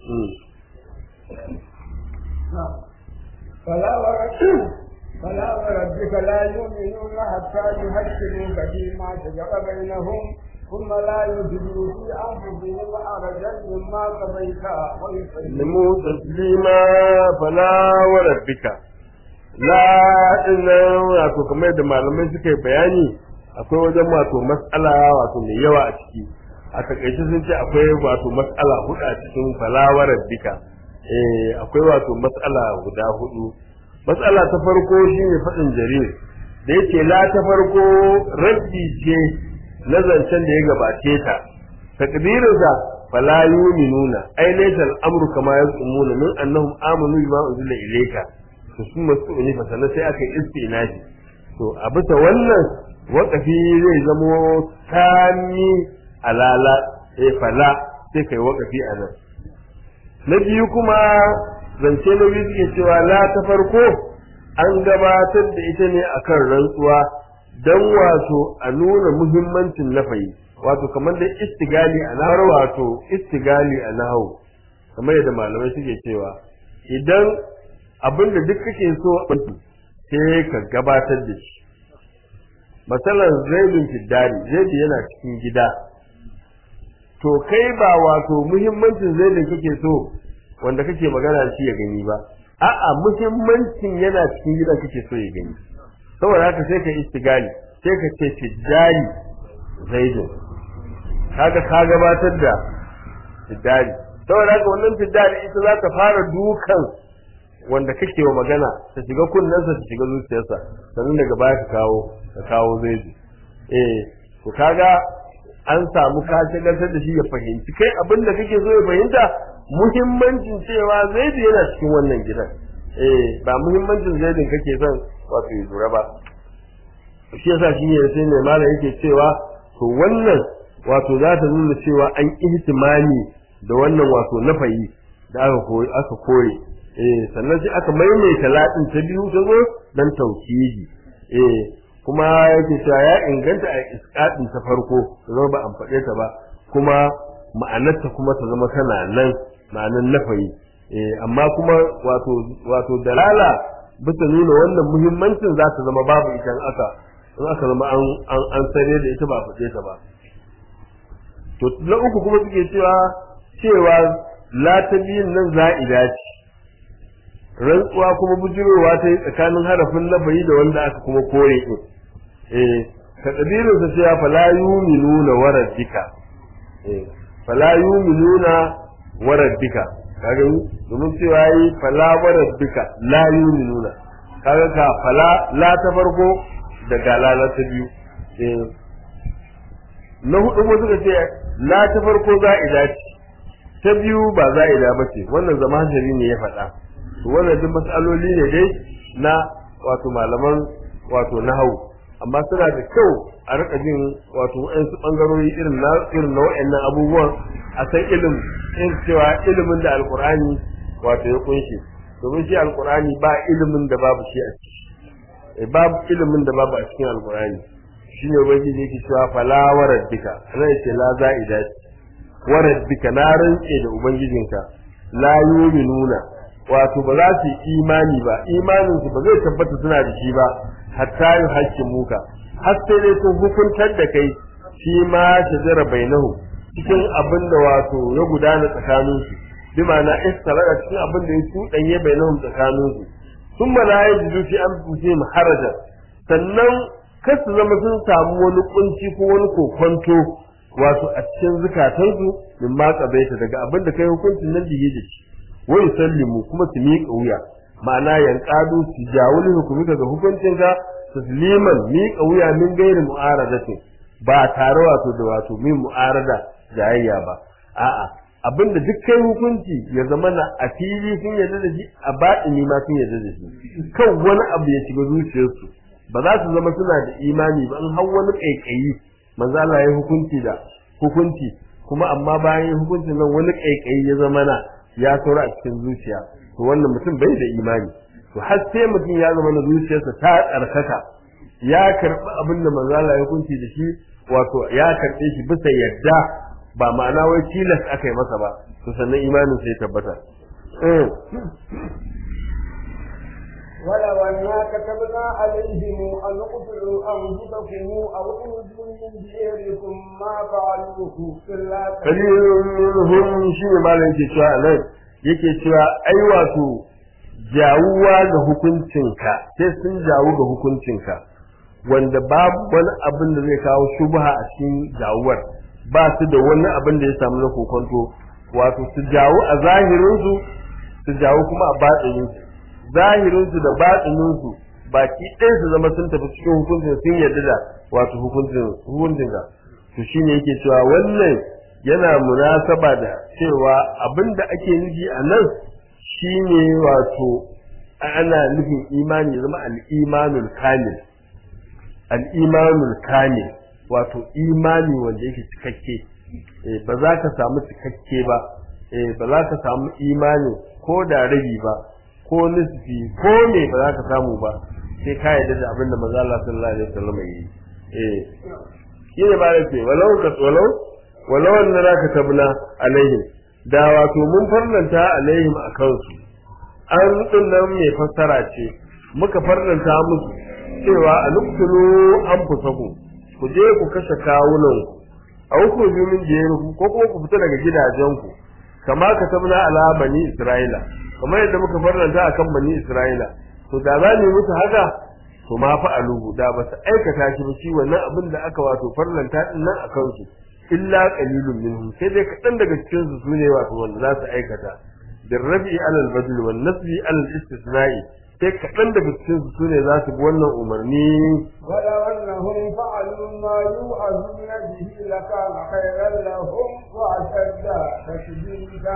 فلا فلا وربك لا يؤمنون حتى يحكموك فيما شجر بينهم ثم لا يجدوا في أنفسهم حرجا مما قضيت
ويسلموا تسليما فلا وربك لا إلا wato kamar yadda malamai suka yi bayani akwai wajen wato mas'ala wato mai yawa a ciki a takaice sun ce akwai wato mas'ala hudu a cikin falawar rabbika eh akwai wato mas'ala guda hudu mas'ala ta farko shine fadin jarir da yake la ta farko rabbi ce na zancen da ya gabace ta takdirinsa fala yu'minuna ai laysa al-amru kama yazumuna min annahum amanu bima unzila ilayka to sun mas'uli fa sanan sai aka istinaji to a bisa wannan waqafi zai zamo tani alala eh fala sai kai wakafi a nan na biyu kuma zance na biyu suke cewa la ta farko an gabatar da ita ne akan rantsuwa dan wato a nuna muhimmancin nafayi wato kamar da istigali a nahar wato istigali a nahawu kamar yadda malamai suke cewa idan abinda duk kake so sai ka gabatar da shi masalan zaidun fiddari zaidu yana cikin gida to kai ba wato muhimmancin zaidun kake so wanda kake magana da shi ya gani ba a'a muhimmancin yana cikin gidan kake so ya gani saboda haka sai ka istigali sai ka ce fiddari zaidun kaga ka gabatar da fiddari saboda haka wannan fiddari ita za ta fara dukan wanda kake wa magana ta shiga kunnensa ta shiga zuciyarsa sannan daga baya ka kawo ka kawo zaidu eh to kaga an samu ka shagaltar da shi ya fahimci kai abin da kake so ya fahimta muhimmancin cewa zaidu yana cikin wannan gidan eh ba muhimmancin zaidin kake son wato ya zura ba shi yasa shi ne sai ne malam yake cewa to wannan wato za ta nuna cewa an ihtimami da wannan wato nafayi da aka koyi aka kore eh sannan sai aka maimaita ladin ta biyu ta zo dan tauhidi eh kuma yake cewa ya inganta a isqadin ta farko zama ba an faɗe ta ba kuma ma'anarta kuma ta zama tana nan ma'anar nafayi eh amma kuma wato wato dalala bisa nuna wannan muhimmancin za ta zama babu idan aka in aka zama an an an sare da ita ba faɗe ta ba to na uku kuma suke cewa cewa la ta biyun nan za'ida ce rantsuwa kuma bujirowa ta yi tsakanin harafin nafayi da wanda aka kuma kore din eh takdirin sa cewa fala yu'minuna warabbika eh fala yu'minuna warabbika kaga domin cewa yi fala warabbika la yu'minuna kaga ka fala la ta farko da galala ta biyu eh na hudu mu suka ce la ta farko za'ida ce ta biyu ba za'ida ba ce wannan zamani ne ya faɗa to wannan duk mas'aloli ne dai na wato malaman wato nahwu amma suna da kyau a rika jin wato wayansu bangarori irin na irin na wayannan abubuwan a san ilim in cewa ilimin da alqur'ani wato ya kunshi domin shi alqur'ani ba ilimin da babu shi a ciki babu ilimin da babu a cikin alqur'ani shine ubangiji yake cewa fala warabbika zai ce la za'ida warabbika na rantse da ubangijinka la yu'minuna wato ba za su yi imani ba imanin su ba zai tabbata suna da shi ba hatta yu hakimuka har sai dai sun hukuntar da kai shi ma shajara bainahu cikin abin da wato ya gudana tsakanin su bi ma'ana istara cikin abin da ya tudanye bainahum tsakanin su thumma la yajidu fi anfusihim haraja sannan kar su zama sun samu wani kunci ko wani kokonto wato a cikin zukatansu min ma tsabaita daga abin da kai hukuncin nan da yake shi wai sallimu kuma su miƙa wuya ma'ana yanqadu su jawuli hukumi daga hukuncinka tasliman miƙa wuya min gairi mu'aradatin ba tare wato da wato min mu'arada jayayya ba a'a abinda duk kai hukunci ya zama na a fili sun yarda da shi a baɗini ma sun yarda da shi kan wani abu ya shiga zuciyarsu ba za su zama suna da imani ba in har wani ƙaiƙayi manzo Allah ya hukunci da hukunci kuma amma bayan hukuncin nan wani ƙaiƙayi ya zama na ya saura a cikin zuciya to wannan mutum bai da imani to har sai mutum ya zama na zuciyarsa ta tsarkaka ya karɓi abin da manzo Allah ya hukunci da shi wato ya karɓe shi bisa yadda ba ma'ana wai tilas aka yi masa ba to sannan imanin sai tabbata
ولو أنا كتبنا عليهم أن اقتلوا أنفسكم أو اخرجوا من دياركم ما فعلوه إلا
قليل منهم شيء ما لن تشاء yake cewa ai wato jawuwa ga hukuncinka sai sun jawu ga hukuncinka wanda babu wani abin da zai kawo shubha a cikin jawuwar ba su da wani abin da ya samu na kokonto wato su jawu a zahirinsu su jawu kuma a batsininsu zahirinsu da batsininsu baki ɗaya su zama sun tafi cikin hukuncin sun yarda da wato hukuncin hukuncin ka to shine yake cewa wannan yana munasaba da cewa abinda ake nufi a nan shine wato ana nufin imani zama al-imanul kamil al-imanul kamil wato imani wanda yake cikakke eh ba za ka samu cikakke ba eh ba za ka samu imani ko da rabi ba ko nisfi ko me ba za ka samu ba sai ka yarda da abin da manzo Allah sallallahu alaihi wasallam yi eh shine ba da ce walau ka walau walau an raka tabna alaihim da wato mun farlanta alaihim akan su an dinnan mai fassara ce muka farlanta musu cewa aluktulu anfusakum ku je ku kashe kawunan ku a ku bi min jeru ko kuma ku fita daga gidajenku kama ka tabna ala bani isra'ila kamar yadda muka farlanta akan bani isra'ila to da za mu musu haka to ma fa aluhu da ba su aikata shi ba shi wannan abin da aka wato farlanta din nan akan su illa qalilun minhum sai dai kadan daga cikin su sune wato wanda za su aikata bil rabi ala al badl wan nasbi ala al istisna'i sai kadan daga cikin su sune za su bi wannan umarni
wala annahum fa'alu ma yu'azuna bihi lakana khayran lahum wa ashadda tashdida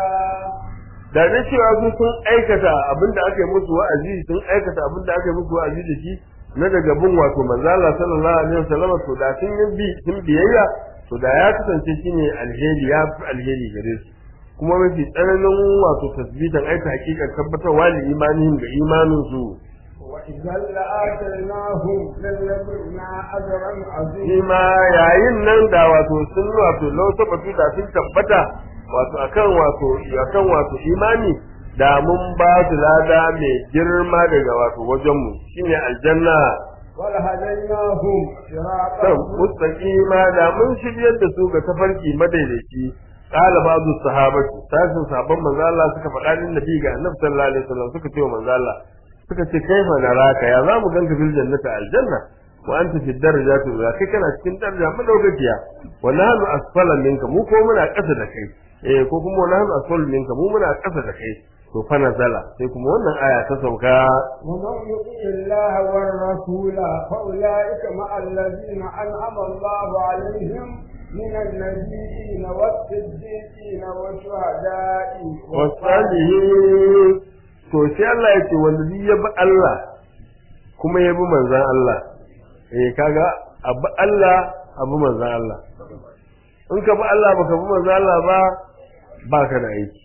da dai cewa su sun aikata abinda aka yi musu wa'azi sun aikata abinda aka yi musu wa'azi da shi na daga bin wato manzo Allah sallallahu alaihi wasallam to da sun yi bi sun biyayya to da ya kasance shine alheri ya fi alheri gare su kuma mafi tsananin wato tasbitan aika hakikan tabbatarwa da imanin ga imanin su
wa idan la'atainahum lallabna ajran azim
ma yayin nan da wato sun wato lau tabbatu da sun tabbata wato akan wato akan wato imani da mun ba su lada mai girma daga wato wajen mu shine aljanna
wala hadainahum siratan
mustaqima da mun shiryar da su ga tafarki madaidaici qala ba'du sahabati sasin sahabban manzo Allah suka faɗa din nabi ga annabi sallallahu alaihi wasallam suka ce wa manzo Allah suka ce kaifa naraka ya zamu ganka fil jannati aljanna wa anta fi darajati ula kai kana cikin daraja madaukakiya wa nahnu asfala minka mu ko muna ƙasa da kai eh ko kuma wa nahnu asfala minka mu muna ƙasa da kai to fa nazala sai kuma wannan aya ta sauka
wa man yuti illaha war rasula fa ulaika ma alladhina an'ama Allahu alaihim min an-nabiyyin was-siddiqin wash-shuhada'i
was-salihin to sai Allah ya ce wanda ya bi Allah kuma ya bi manzon Allah eh kaga abu Allah abu manzon Allah in ka bi Allah baka bi manzon Allah ba baka da aiki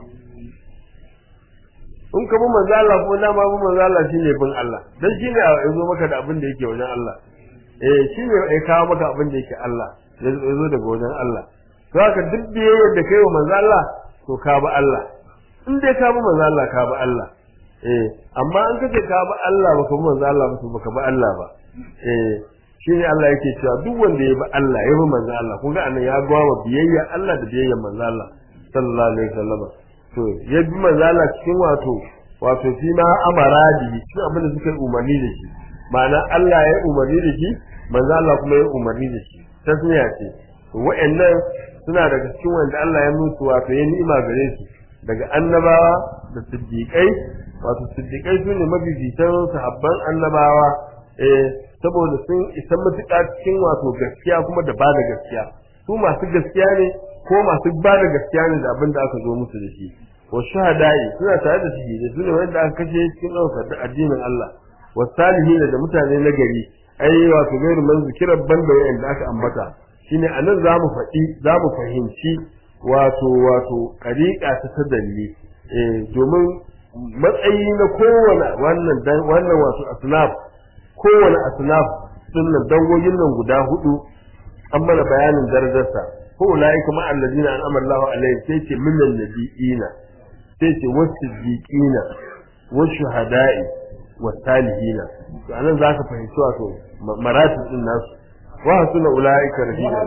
in ka bi manzo Allah ko na ma bi manzo Allah shine bin Allah dan shine ya zo maka da abin da yake wajen Allah eh shine ya kawo maka abin da yake Allah ya zo daga wajen Allah to haka duk biyayyar da kai wa manzo Allah to ka bi Allah in dai ka bi manzo Allah ka bi Allah eh amma an kace ka bi Allah baka bi manzo Allah ba to baka bi Allah ba eh shine Allah yake cewa duk wanda ya bi Allah ya bi manzo Allah kun ga annan ya gwawa biyayya Allah da biyayyar manzo Allah sallallahu alaihi wasallam to ya bi manzo Allah cikin wato wato shi ma amara da shi abin da suka yi umarni da shi ma'ana Allah ya umarni da shi manzo Allah kuma ya umarni da shi tasmiya ce to wa'annan suna daga cikin wanda Allah ya musu wato ya ni'ima gare su daga annabawa da siddiqai wato siddiqai su ne mabibitan sahabban annabawa eh saboda sun isa matuƙa cikin wato gaskiya kuma da ba da gaskiya su masu gaskiya ne ko masu ba da gaskiya ne da abin da aka zo musu da shi wa shahada'i suna tare da shi da sune wanda aka kashe cikin ɗaukar da addinin Allah wa salihin da mutane na gari ai wato gairu man zikira banda wanda aka ambata shine anan zamu faɗi zamu fahimci wato wato ƙariƙa ta tadalli eh domin matsayi na kowane wannan dan wannan wato asnaf kowane asnaf sunan dangogin nan guda hudu an mana bayanin darajarsa ko ulaika ma allazina an'ama Allahu alaihim sai ce min nabiyina sai ce wasiddiqina washuhada'i wasalihina to anan zaka fahimci wato maratib din nasu wa hasuna ulaika rafiqa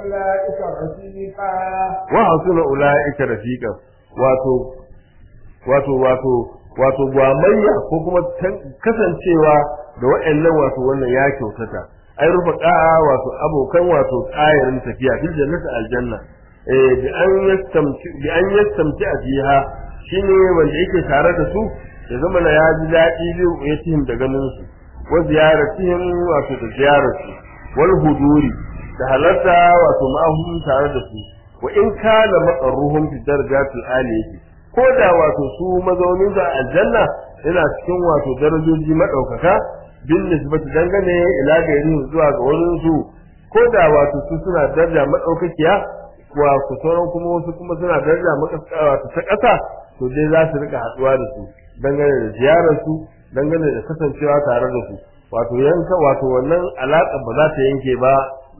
wa hasuna ulaika rafiqa wato wato wato wato gwamayya ko kuma kasancewa da waɗannan wato wannan ya kyautata ai rufa qa'a wato abokan wato qayarin tafiya fil jannati aljanna eh bi an yastamti bi an yastamti fiha shine wanda yake tare da su ya zama na ya ji daɗi biyu ya tihim da ganin su wa ziyaratihim wato da ziyararsu wal huduri da halarta wato ma'ahum tare da su wa in kana maqarruhum fi darajatil aliyati ko da wato su mazaunin da aljanna yana cikin wato darajoji madaukaka bin nisbati dangane ila gairi zuwa ga wurin su ko da wato su suna daraja madaukakiya kuwa ku sauran kuma wasu kuma suna daraja makaskawa ta ƙasa to dai za su rika haɗuwa da su dangane da ziyarar su dangane da kasancewa tare da su wato yanka wato wannan alaƙa ba za ta yanke ba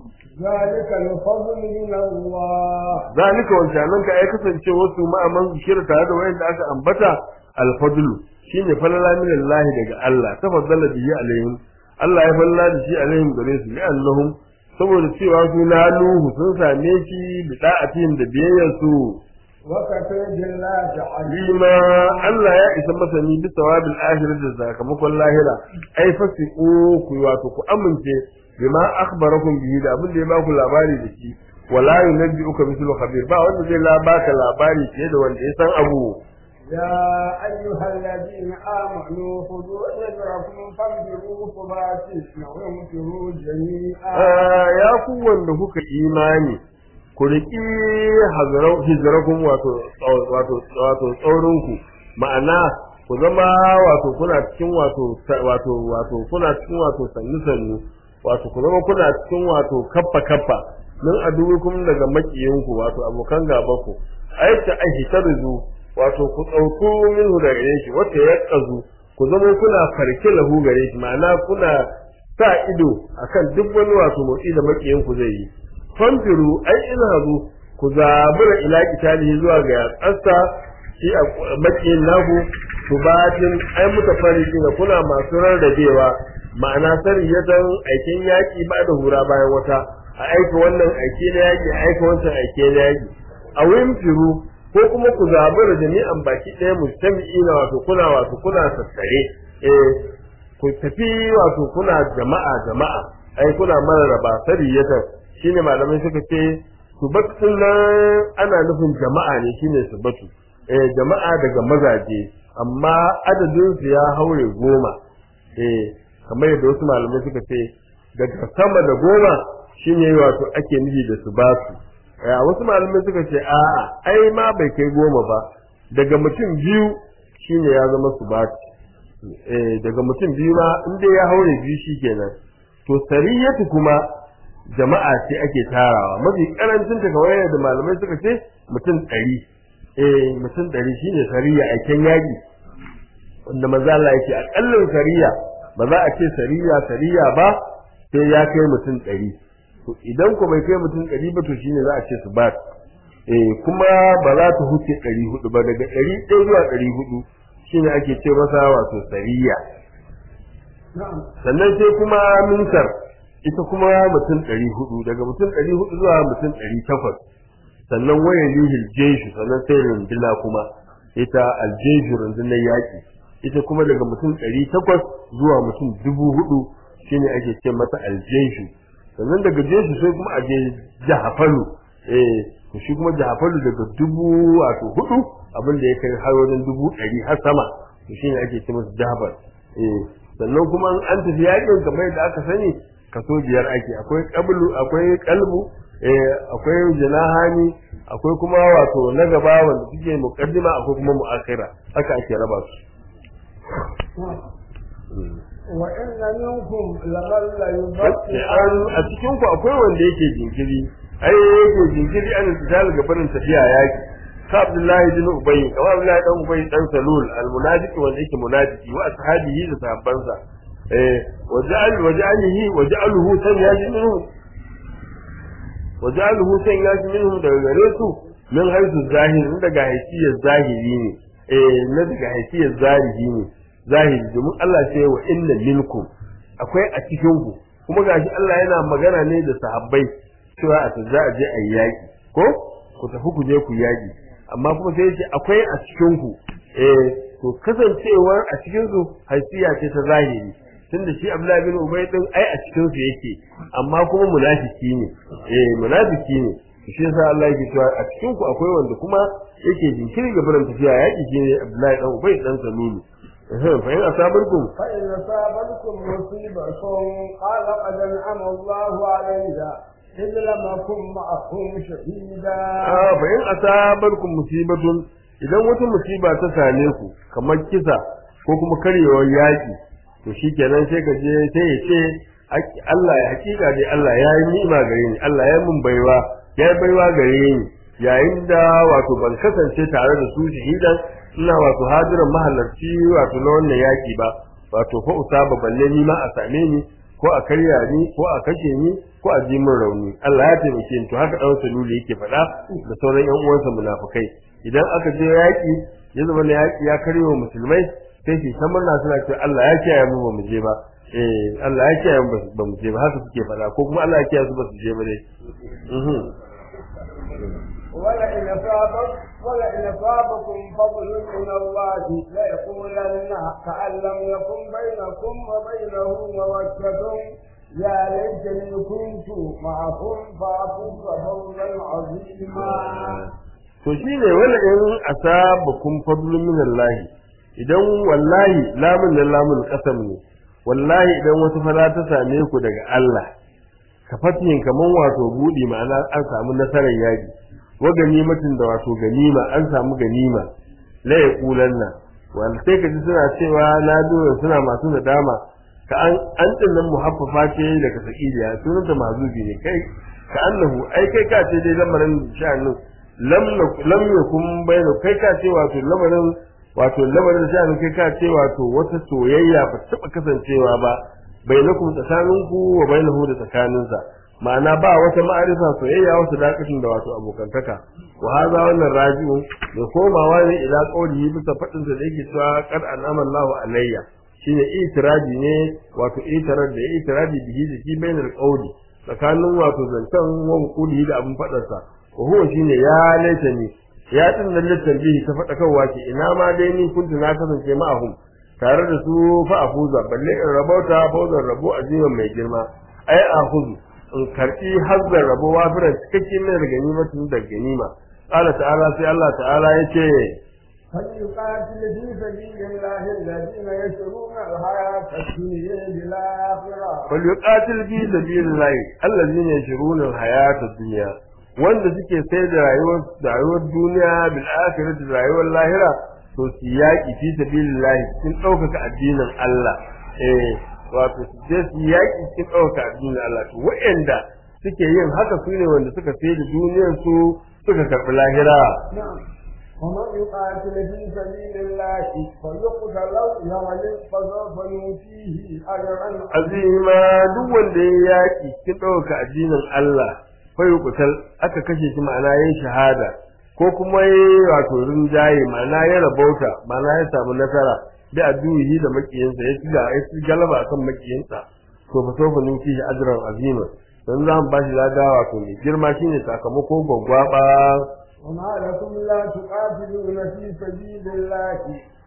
ذلك الفضل من الله
zalika wancanan ka ai kasance wasu ma'aman shirka tare da wayanda aka ambata alfadlu shine falala min Allah daga Allah tafaddala bihi alaihim Allah ya falla da shi alaihim gare su li annahum saboda cewa su na nuhu sun same shi bi da'atin da biyayyar su
وكفى بالله عليما
lima Allah ya isa masani bi sawabil akhirah da sakamakon lahira ai fasiku ku wato ku amince bima akhbarakum bihi da abin da ya baku labari da shi wala yunabbi'uka mithlu khabir ba wanda zai la baka labari fiye da wanda ya san abu
يا أيها الذين آمنوا خذوا حذركم فانفروا ثبات وانفروا جميعا
ya ku wanda kuka imani ku riƙi hijirakun wato wato wato tsaurinku ma'ana ku zama wato kuna cikin wato wato wato kuna cikin wato sannu sannu wato ku zama kuna cikin wato kaffa kaffa min aduwikum daga makiyinku wato abokan gabanku ai ta ahitarizu wato ku tsauko minhu daga gare shi wata ya kazu ku zama kuna farke lahu gare shi ma'ana kuna sa ido akan duk wani wato motsi da makiyinku zai yi fanfiru ai izhabu ku zabura ila kitalihi zuwa ga yatsarsa shi a makiyin naku tubatin ai mutafarriqin kuna masu rarrabewa ma'ana sariyatan aikin yaki ba da hura bayan wata a aika wannan aike na yaki a aika wancan aike na yaki a winfiru ko kuma ku zabura jami'an baki ɗaya mustami'ina wato kuna wato kuna sassare eh ku tafi wato kuna jama'a jama'a ai kuna mararraba sariyatan shine malamai suka ce subatun nan ana nufin jama'a ne shine subatu eh jama'a daga mazaje amma adadin su ya haure goma eh kamar yadda wasu malamai suka ce daga sama da goma shine wato ake nufi da subatu eh wasu malamai suka ce a'a ai ma bai kai goma ba daga mutum biyu shine ya zama subatu eh daga mutum biyu ma in dai ya haure biyu shikenan to sariyatu kuma jama'a ce ake tarawa mafi karancin ta kawai da malamai suka ce mutum ɗari eh mutum ɗari shine sariya a kan yaƙi wanda manzo Allah yake akallin sariya ba za a ce sariya sariya ba sai ya kai mutum ɗari to idan ko bai kai mutum ɗari ba to shine za a ce su ba eh kuma ba za ta huce ɗari hudu ba daga ɗari ɗaya zuwa ɗari hudu shine ake ce masa wato sariya sannan sai kuma minsar ita kuma mutum ɗari hudu daga mutum ɗari hudu zuwa mutum ɗari takwas sannan waya lihil jeshu sannan sai runduna kuma ita aljeshu rundunar yaƙi ita kuma daga mutum ɗari takwas zuwa mutum dubu hudu shine ake ce mata aljeshu sannan daga jeshu sai kuma a je jahafalu eh to shi kuma jahafalu daga dubu wato hudu abin da ya kai har wajen dubu ɗari har sama to shine ake ce masa jahafal eh sannan kuma an tafi yaƙin kamar yadda aka sani kaso biyar ake akwai qablu akwai qalbu eh akwai jinahani akwai kuma wato na gaba wanda suke muqaddima akwai kuma muakhira haka ake raba su
wa inna minkum laman la yubti
an a cikin ku akwai wanda yake jinkiri ai yake jinkiri an tsal gabanin tafiya yaki ka Abdullahi bin Ubay kamar Abdullahi dan Ubay dan Salul al-munafiq wanda yake munafiki wa ashabihi da sahabbansa eh waja'al waja'alihi waja'aluhu san yaji minhu waja'aluhu san yaji minhu daga gare su min haisu zahiri daga haifiyar zahiri ne eh na daga haifiyar zahiri ne zahiri domin Allah sai wa inna minkum akwai a cikin ku kuma gashi Allah yana magana ne da sahabbai cewa a za a je a yi yaki ko ku tafi ku je ku yaki amma kuma sai yace akwai a cikin ku eh to kasancewar a cikin su haifiya ce ta zahiri tunda shi Abdullahi bin Ubay din ai a cikin su yake amma kuma munafiki ne eh munafiki ne shi yasa Allah yake cewa a cikin ku akwai wanda kuma yake jinkiri ga barin tafiya yaki shine Abdullahi dan Ubay dan Salulu eh fa in asabarkum
fa in asabarkum musibatun qala qad an'ama Allahu alayya إذ لم أكن معكم شهيدا
آه فإن أصابتكم مصيبة idan wata musiba ta same ku kamar kisa ko kuma karyewar yaki to shikenan sai ka je sai ya ce Allah ya hakika dai Allah ya yi ni'ima gare ni Allah ya mun baiwa ya baiwa gare ni yayin da wato ban kasance tare da su shahidan ina wato hadiran mahalarci wato na wannan yaki ba wato fa usaba balle ni ma a same ni ko a karya ni ko a kashe ni ko a ji min rauni Allah ya taimake ni to haka dan saluli yake faɗa da sauran ƴan uwansa munafikai idan aka je yaki ya zama na yaki ya karyo musulmai sai shi ta murna suna cewa Allah ya kiyaye mu ba mu je ba eh Allah ya kiyaye mu ba mu je ba haka suke faɗa ko kuma Allah ya kiyaye su ba su je ba dai mhm
ولئن أصابك ولئن أصابكم فضل من الله ليقولن كأن لم يكن بينكم وبينه مودة يا ليتني كنت معكم فأفوز فوزا عظيما.
to shine wala in asabakum fadlun min Allah idan wallahi lamun da lamun qasam ne wallahi idan wata fara ta same ku daga Allah ka fatihin kaman wato budi ma'ana an samu nasarar yaki wa ganimatin da wato ganima an samu ganima la yaqulanna wal sai ka ji suna cewa na dole suna masu nadama ka an an dinnan muhaffafa ce daga sakidiya sunan ta mazubi ne kai ka annahu ai kai ka ce dai lamarin sha'anin lam lam yakun bayna kai ka ce wato lamarin wato lamarin sha'anin kai ka ce wato wata soyayya ba taba kasancewa ba bainakum tsakaninku wa bainahu da tsakaninsa ma'ana ba wata ma'arifa soyayya wata dakashin da wato abokantaka wa haza wannan raji'u da komawa ne ila qawli bisa fadin da yake cewa qad an'ama Allahu alayya shine itiraji ne wato itirar da itiraji bihi da shi bainar qawli tsakanin wato zancan wa quli da abun fadar sa wa huwa shine ya laita ni ya din nan litarbihi ta fada kawwa ce ina ma dai ni kuntu na kasance ma'ahum tare da su fa afuza balle in rabauta fauzan rabo aziman mai girma ai ahuzu in karbi hazzar rabo wafiran cikakken mai ganima tun da ganima qala ta'ala sai Allah ta'ala yace
فليقاتل في سبيل الله الذين يشرون الحياة الدنيا بالآخرة
فليقاتل في سبيل الله الذين يشرون الحياة الدنيا wanda suke sai da rayuwar rayuwar duniya bil akhirati rayuwar lahira to su yaki fi sabilillah cikin ɗaukaka addinin Allah eh wato su je su yaki cikin ɗaukaka addinin Allah to wa'anda suke yin haka su ne wanda suka sai da duniyar su suka karɓi lahira
ومن يقاتل في سبيل الله فيقتل أو يغلب فسوف نؤتيه أجرا
عظيما duk wanda ya yaki cikin ɗaukaka addinin Allah fa yuqtal aka kashe shi ma'ana yin shahada ko kuma yayi wato rinjaye ma'ana ya rabauta ma'ana ya samu nasara da addu'i da makiyinsa ya tiga ya ci galaba akan makiyinsa to fa sofa nin shi ajran azima dan zan ba shi lada wato mai girma shine sakamako gwaggwaba
وما لكم لا تقاتلون في سبيل الله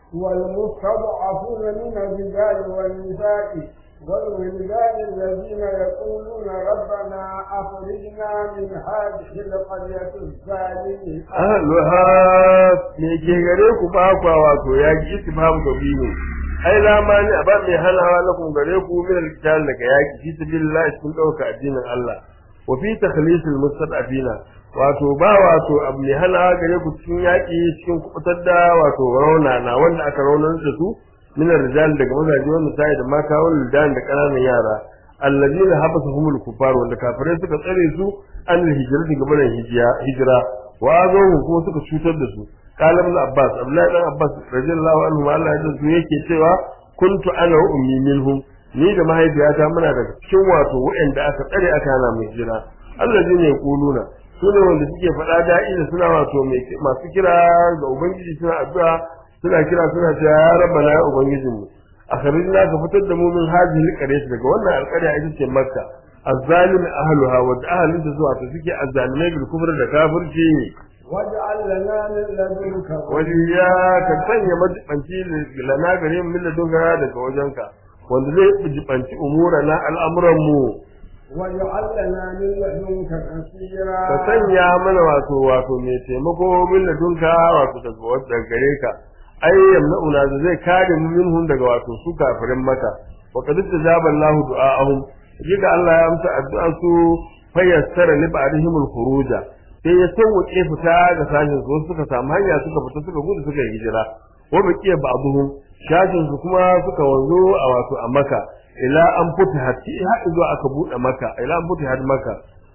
والمستضعفون من الرجال والنساء والولدان الذين يقولون ربنا أخرجنا من هذه القرية الظالمة
أهلها ميكي غريكو باقوا واتو ياجي استفهام كبير أي لا مانع أبا من هلها لكم غريكو من القتال لك ياجي في سبيل الله اسم دوك الدين الله وفي تخليص المستضعفين wato ba wato abu ne hana gare ku cikin yaƙi cikin kubutar da wato rauna na wanda aka raunar da su min rijal daga mazaje wanda sai da mata wanda da ƙananan yara alladina habasuhumul kufar wanda kafirai suka tsare su an hijira daga barin hijira wa azuhu ko suka cutar da su qala ibn abbas abdullahi dan abbas radiyallahu anhu Allah ya ce yake cewa kuntu ana wa ummi minhum ni da mahaifiyata muna daga cikin wato waɗanda aka tsare aka hana mu hijira alladina yaquluna sune wanda suke faɗa da'ida suna wato masu kira ga ubangiji suna addu'a suna kira suna cewa ya rabbana ya ubangijinmu akhrijna ka fitar da mu min hadhihi alqaryah daga wannan alqarya ita ce makka azzalim ahluha wa ahlinta zuwa ta suke azzalimai bil kufr da kafirci
waj'al lana min ladunka
waliya ka sanya majibanci lana gare mu min ladunka daga wajenka wanda zai jibanci umurana al'amuran mu
waj'al lana min ladunka nasira
ka sanya mana wato wato mai taimako min ladunka wato daga wanda gare ka ai yamna'una da zai kare mu minhum daga wato su kafirin maka wa qad tajaba Allahu du'a'ahum jiga Allah ya amsa addu'an su fayassara li ba'dihim al-khuruja sai ya sauke fita ga sashin su suka samu hanya suka fita suka gudu suka hijira wa baqiya ba'dhum shashin su kuma suka wanzo a wato a Makka ila an futa hatti har zuwa aka bude Makka ila an futa har Makka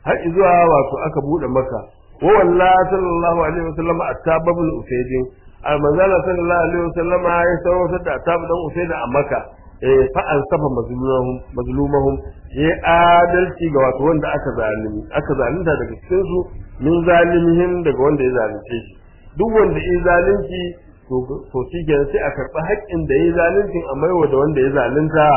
har zuwa wato aka bude maka wa wallahi sallallahu alaihi wasallam at-tababul usaydin al-manzala sallallahu alaihi wasallam ya sautar da tabu dan usayda a maka eh fa an safa mazlumahum mazlumahum ya adalci ga wato wanda aka zalimi aka zalunta daga cikin su min zalimihim daga wanda ya zalunce shi duk wanda ya zalunci to to shi ke sai a karba haƙƙin da ya zalunci a maiwa da wanda ya zalunta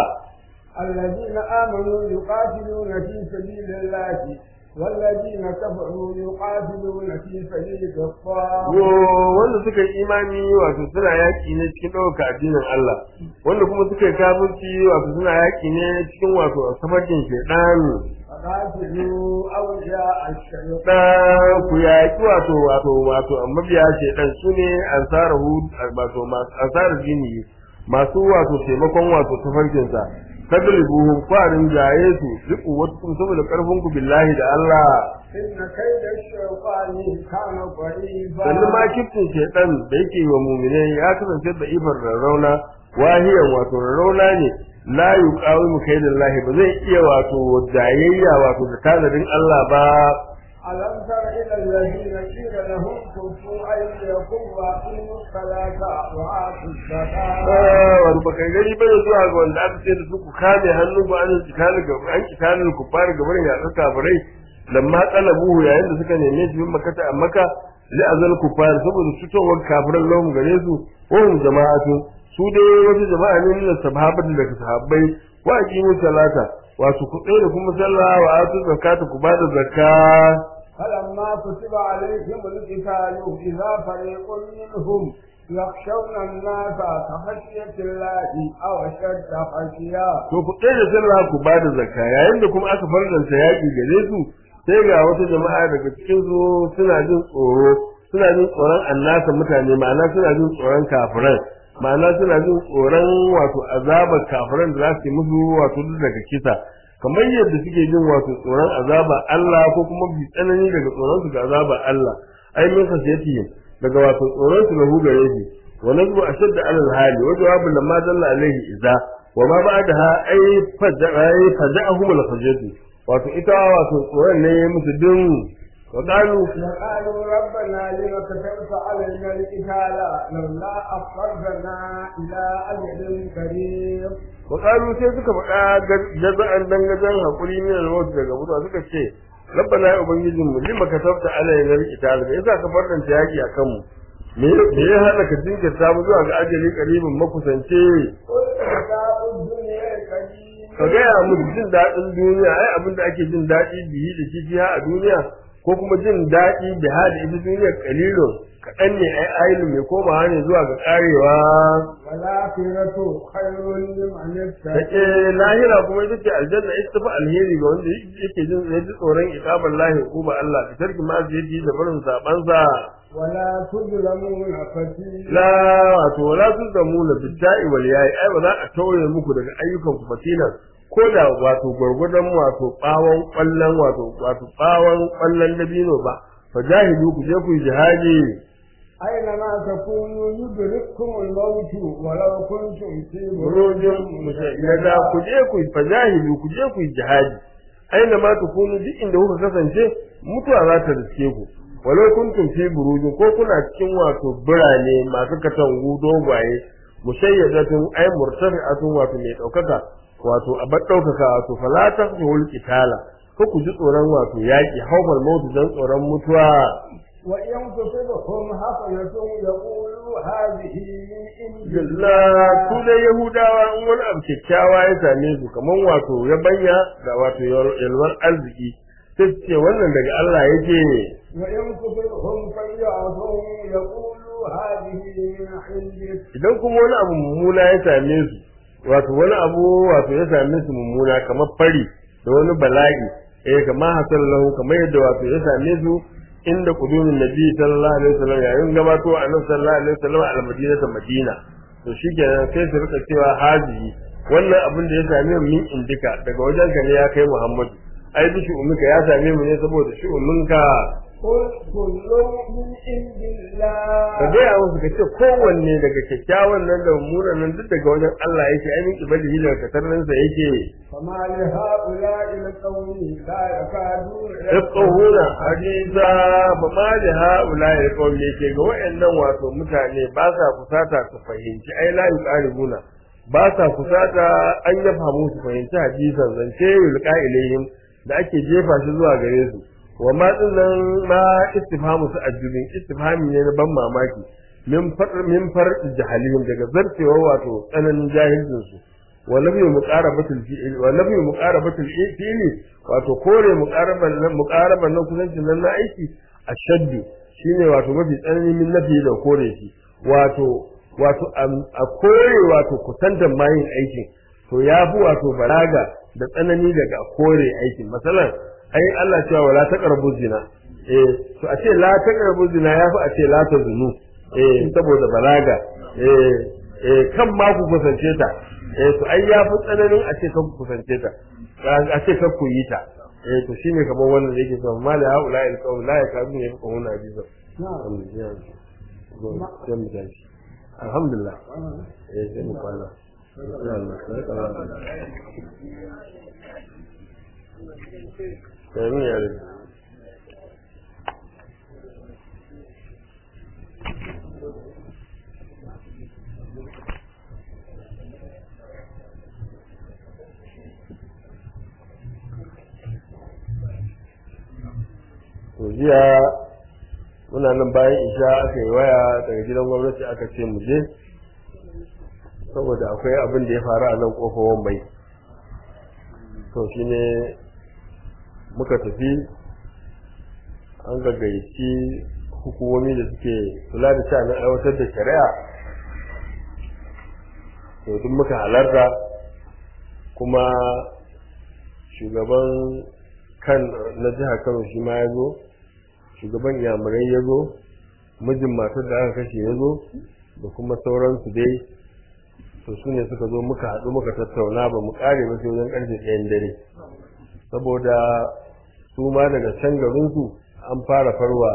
الذين آمنوا يقاتلون في سبيل الله والذين كفروا يقاتلون في سبيل الطاغوت
wanda suka yi imani wato suna yaki ne cikin ɗaukar addinin Allah wanda kuma suka yi kafirci wato suna yaki ne cikin wato safakin shedan
فقاتلوا أولياء الشيطان
dan ku yaki wato wato wato mabiya shedan sune ansarahu wato ansar dini masu wato taimakon wato tafarkin sa tadribuhum qarin jaye su duk wasu saboda karfin ku billahi da Allah
inna kayda shaytani kana da'ifa
sannan ma kiftin shedan da yake wa mu'mine ya kasance da ifar rauna wahiyan wato rauna ne la yuqawimu kaydallahi ba zai iya wato jayayya wato da tazarin Allah ba
alam tara ila alladhina qila lahum kufu ayyakum wa aqimu salata wa atu zakata
wa baka gani bai zuwa ga wanda aka ce da su ku kame hannu ba an kitali ga an kitali ku fara gaban ya tsaka barai lamma talabuhu yayin da suka neme shi bin makata a maka li azal kufar saboda fitowar kafiran lahum gare su wahum jama'atu su dai wata jama'a ne na sahabbai daga sahabbai wa aqimu salata wato ku tsaya kuma sallah wa atu zakata ku bada zakka
فلما كتب عليهم القتال إذا فريق منهم يخشون الناس كخشية الله أو أشد خشية.
to ku tsaya sallah ku bada zakka yayin da kuma aka farlanta yaki gare su sai ga wata jama'a daga cikin su suna jin tsoro suna jin tsoron annasa mutane ma'ana suna jin tsoron kafiran ma'ana suna jin tsoron wato azabar kafiran da za su yi musu wato duk daga kisa kamar yadda suke jin wato tsoron azaba Allah ko kuma bi tsanani daga tsoron su ga azaba Allah ai min khasiyati daga wato tsoron su lahu gare shi wa nazbu ashad ala al-hali wa jawabu lamma dalla alaihi idza wa ma ba'daha ai faja'a faja'ahum al-khajatu wato ita wato tsoron ne musu din wa qalu
qalu rabbana lima katabta alaina al-qitala lawla akhartana ila ajalin qarib
wa qalu sai suka faɗa jaza'an dangajan hakuri ne da wasu daga mutuwa suka ce rabbana ya ubangijin mu lima katabta alaina al-qitala da yasa ka fardanta yaki akan mu me me ya hada ka jinkirta mu zuwa ga ajali qaribin makusance ka gaya musu jin daɗin duniya ai abin da ake jin daɗi biyi da kifi a duniya ko kuma jin daɗi da hada ita duniya kalilun kaɗan ne ai ayilu mai komawa ne zuwa ga ƙarewa
walakiratu khairun liman yattaqi
take lahira kuma ita ce aljanna ita tafi alheri ga wanda yake jin ya ji tsoron iqabar lahi uba Allah da tarki ma zai yi da barin sabansa
wala tuzlamuna fatila
la wato wala tuzlamuna bidda'i wal yayi ai ba za a tauye muku daga ayyukan ku fatilan ko da wato gurgudan wato bawon kwallon wato wato bawon kwallon dabino ba fajahidu ku je ku yi jihadi
aina ma takunu yudrikum al-maut walau kuntum fi
burujin mushayyada ku je ku yi fajahidu ku je ku yi jihadi aina ma takunu duk inda kuka kasance mutuwa za ta riske ku walau kuntum fi burujin ko kuna cikin wato birane masu katangu dogwaye mushayyadatun ay murtafi'atun wato mai daukaka wato abar daukaka wato fala taqul qitala ko ku ji tsoron wato yaki hawmal maut dan tsoron mutuwa
wa in tusibhum hasanatun yaqulu hadhihi min
indillah su da yahudawa in wani abu kyakkyawa ya same su kaman wato ya banya da wato yalwar arziki sai ce wannan daga Allah yake
wa in tusibhum sayyi'atun yaqulu hadhihi min indik
idan kuma wani abu mummuna ya same su wato wani abu wato ya same su mummuna kamar fari da wani bala'i eh kamar hasal lahu kamar yadda wato ya same su inda kudumin nabi sallallahu alaihi wasallam yayin gabato annabi sallallahu alaihi wasallam a Madina ta Madina to shikenan sai su rika cewa haji wannan abin da ya same mu min indika daga wajen ka ne ya kai Muhammadu ai bishi umminka ya same mu ne saboda shi umminka
قل كل من عند الله
ka gaya musu ka ce kowanne daga kyakkyawan nan da mummunan nan duk daga wajen Allah yake ainihin ibadihi daga katarninsa yake
فما لهؤلاء القوم لا يكادون
yafqahuna hadisa fa ma li haula yaqul yake ga wayannan wato mutane ba sa kusata su fahimci ai la yuqaribuna ba sa kusata an ya fahimu su fahimci hadisan zance yulqa ilayhim da ake jefa shi zuwa gare su wa ma dinnan ma istifhamu su ajibin istifhami ne na ban mamaki min far min far jahalihim daga zartewa wato tsananin jahilcin su wa nabi muqarabatul fi'li wa nabi muqarabatul fi'li wato kore muqaraban nan muqaraban nan kusancin nan na aiki ashaddu shine wato mafi tsanani min nafi da kore shi wato wato a kore wato kusantan mayin aikin to yafi wato balaga da tsanani daga kore aikin masalan ai Allah cewa wala taqrabu zina eh to a ce la taqrabu zina yafi a ce la tazunu eh saboda balaga eh eh kan ma ku kusance ta eh to ai yafi tsananin a ce kan ku kusance ta a ce kan ku yi ta eh to shine kamar wannan da yake cewa mala haula il qawl la yakadu yafqahuna hadisa alhamdulillah eh sai mu kwana Amin ya Rabbi. To jiya muna nan bayan isha aka yi waya daga gidan gwamnati aka ce mu je saboda akwai abin da ya faru a nan kofar Wambai. To shine muka tafi an gaggaici hukumomi da suke kula da sha'anin aiwatar da shari'a to duk muka halarta kuma shugaban kan na jihar Kano shi ma ya zo shugaban yamurai ya zo mijin matar da aka kashe ya zo da kuma sauransu dai to su ne suka zo muka haɗu muka tattauna ba mu ƙare ba sai wajen ƙarfe ɗayan dare saboda su ma daga can garinsu an fara farwa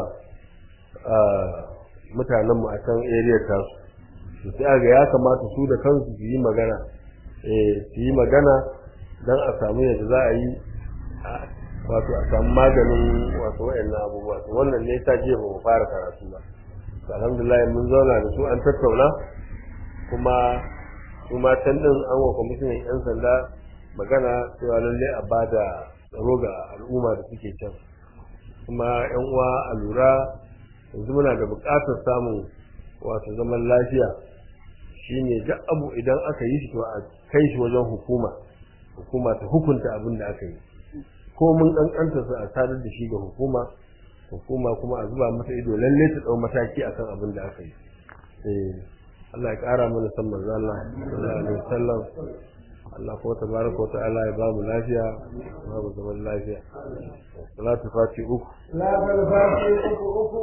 mutanenmu a can area tasu su sai aga ya kamata su da kansu su yi magana su yi magana don a samu yadda za a yi wato a samu maganin wato wayannan abubuwa to wannan ne ta jiya ba mu fara karatu ba alhamdulillah mun zauna da su an tattauna kuma su ma can din an wa kwamishinan yan sanda magana cewa lalle a bada tsaro ga al'umma da suke can kuma yan uwa a lura yanzu muna da buƙatar samun wato zaman lafiya shine duk abu idan aka yi shi to a kai shi wajen hukuma hukuma ta hukunta abin da aka yi ko mun kankanta su a sadar da shi ga hukuma hukuma kuma a zuba mata ido lalle ta dau mataki akan abin da aka yi eh Allah ya kara mana san manzo Allah sallallahu alaihi wasallam Allah ko tabaraka wa ta'ala ya ba mu lafiya ba mu zaman lafiya salatu fati uku
la bal fati uku uku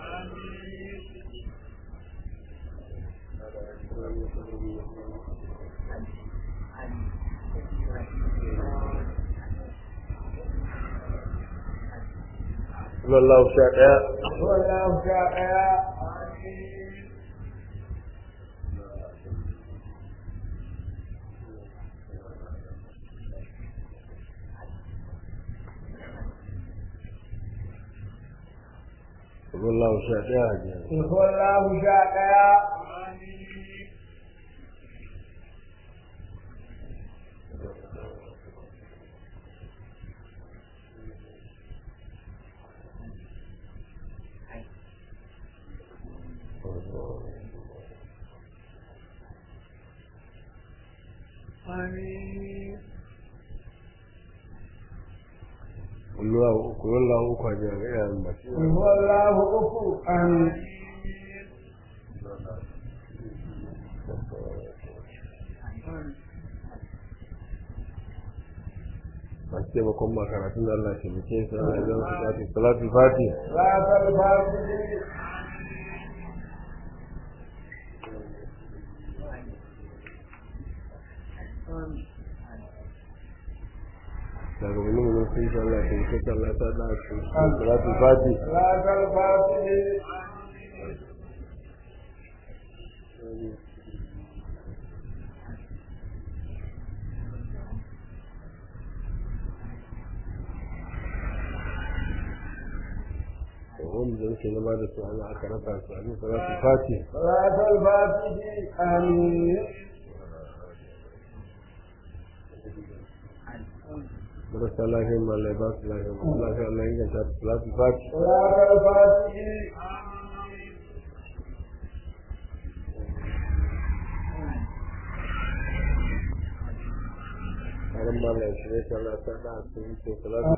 wallahu sha daya
wallahu sha daya
wallahu sha daya
wallahu sha daya Amin.
wallahu uku wallahu uku a jami'an ba
wallahu uku amin.
masu taimakon makaratun da Allah ke muke sa a idan su fati salatu fati
Salatul fati
daga wani mu sun insha Allah sai sai Allah ta da su salatu fati
salatul fatihi
wani da yake zama da su ana aka rasa su a salatu fati
salatul fatihi amin
marasa lahiyar malai ba su lahiyar masu lahiyar Allah inganta su salatu fati
salatul fatihi
karan malai shi ne Allah ta da su salatu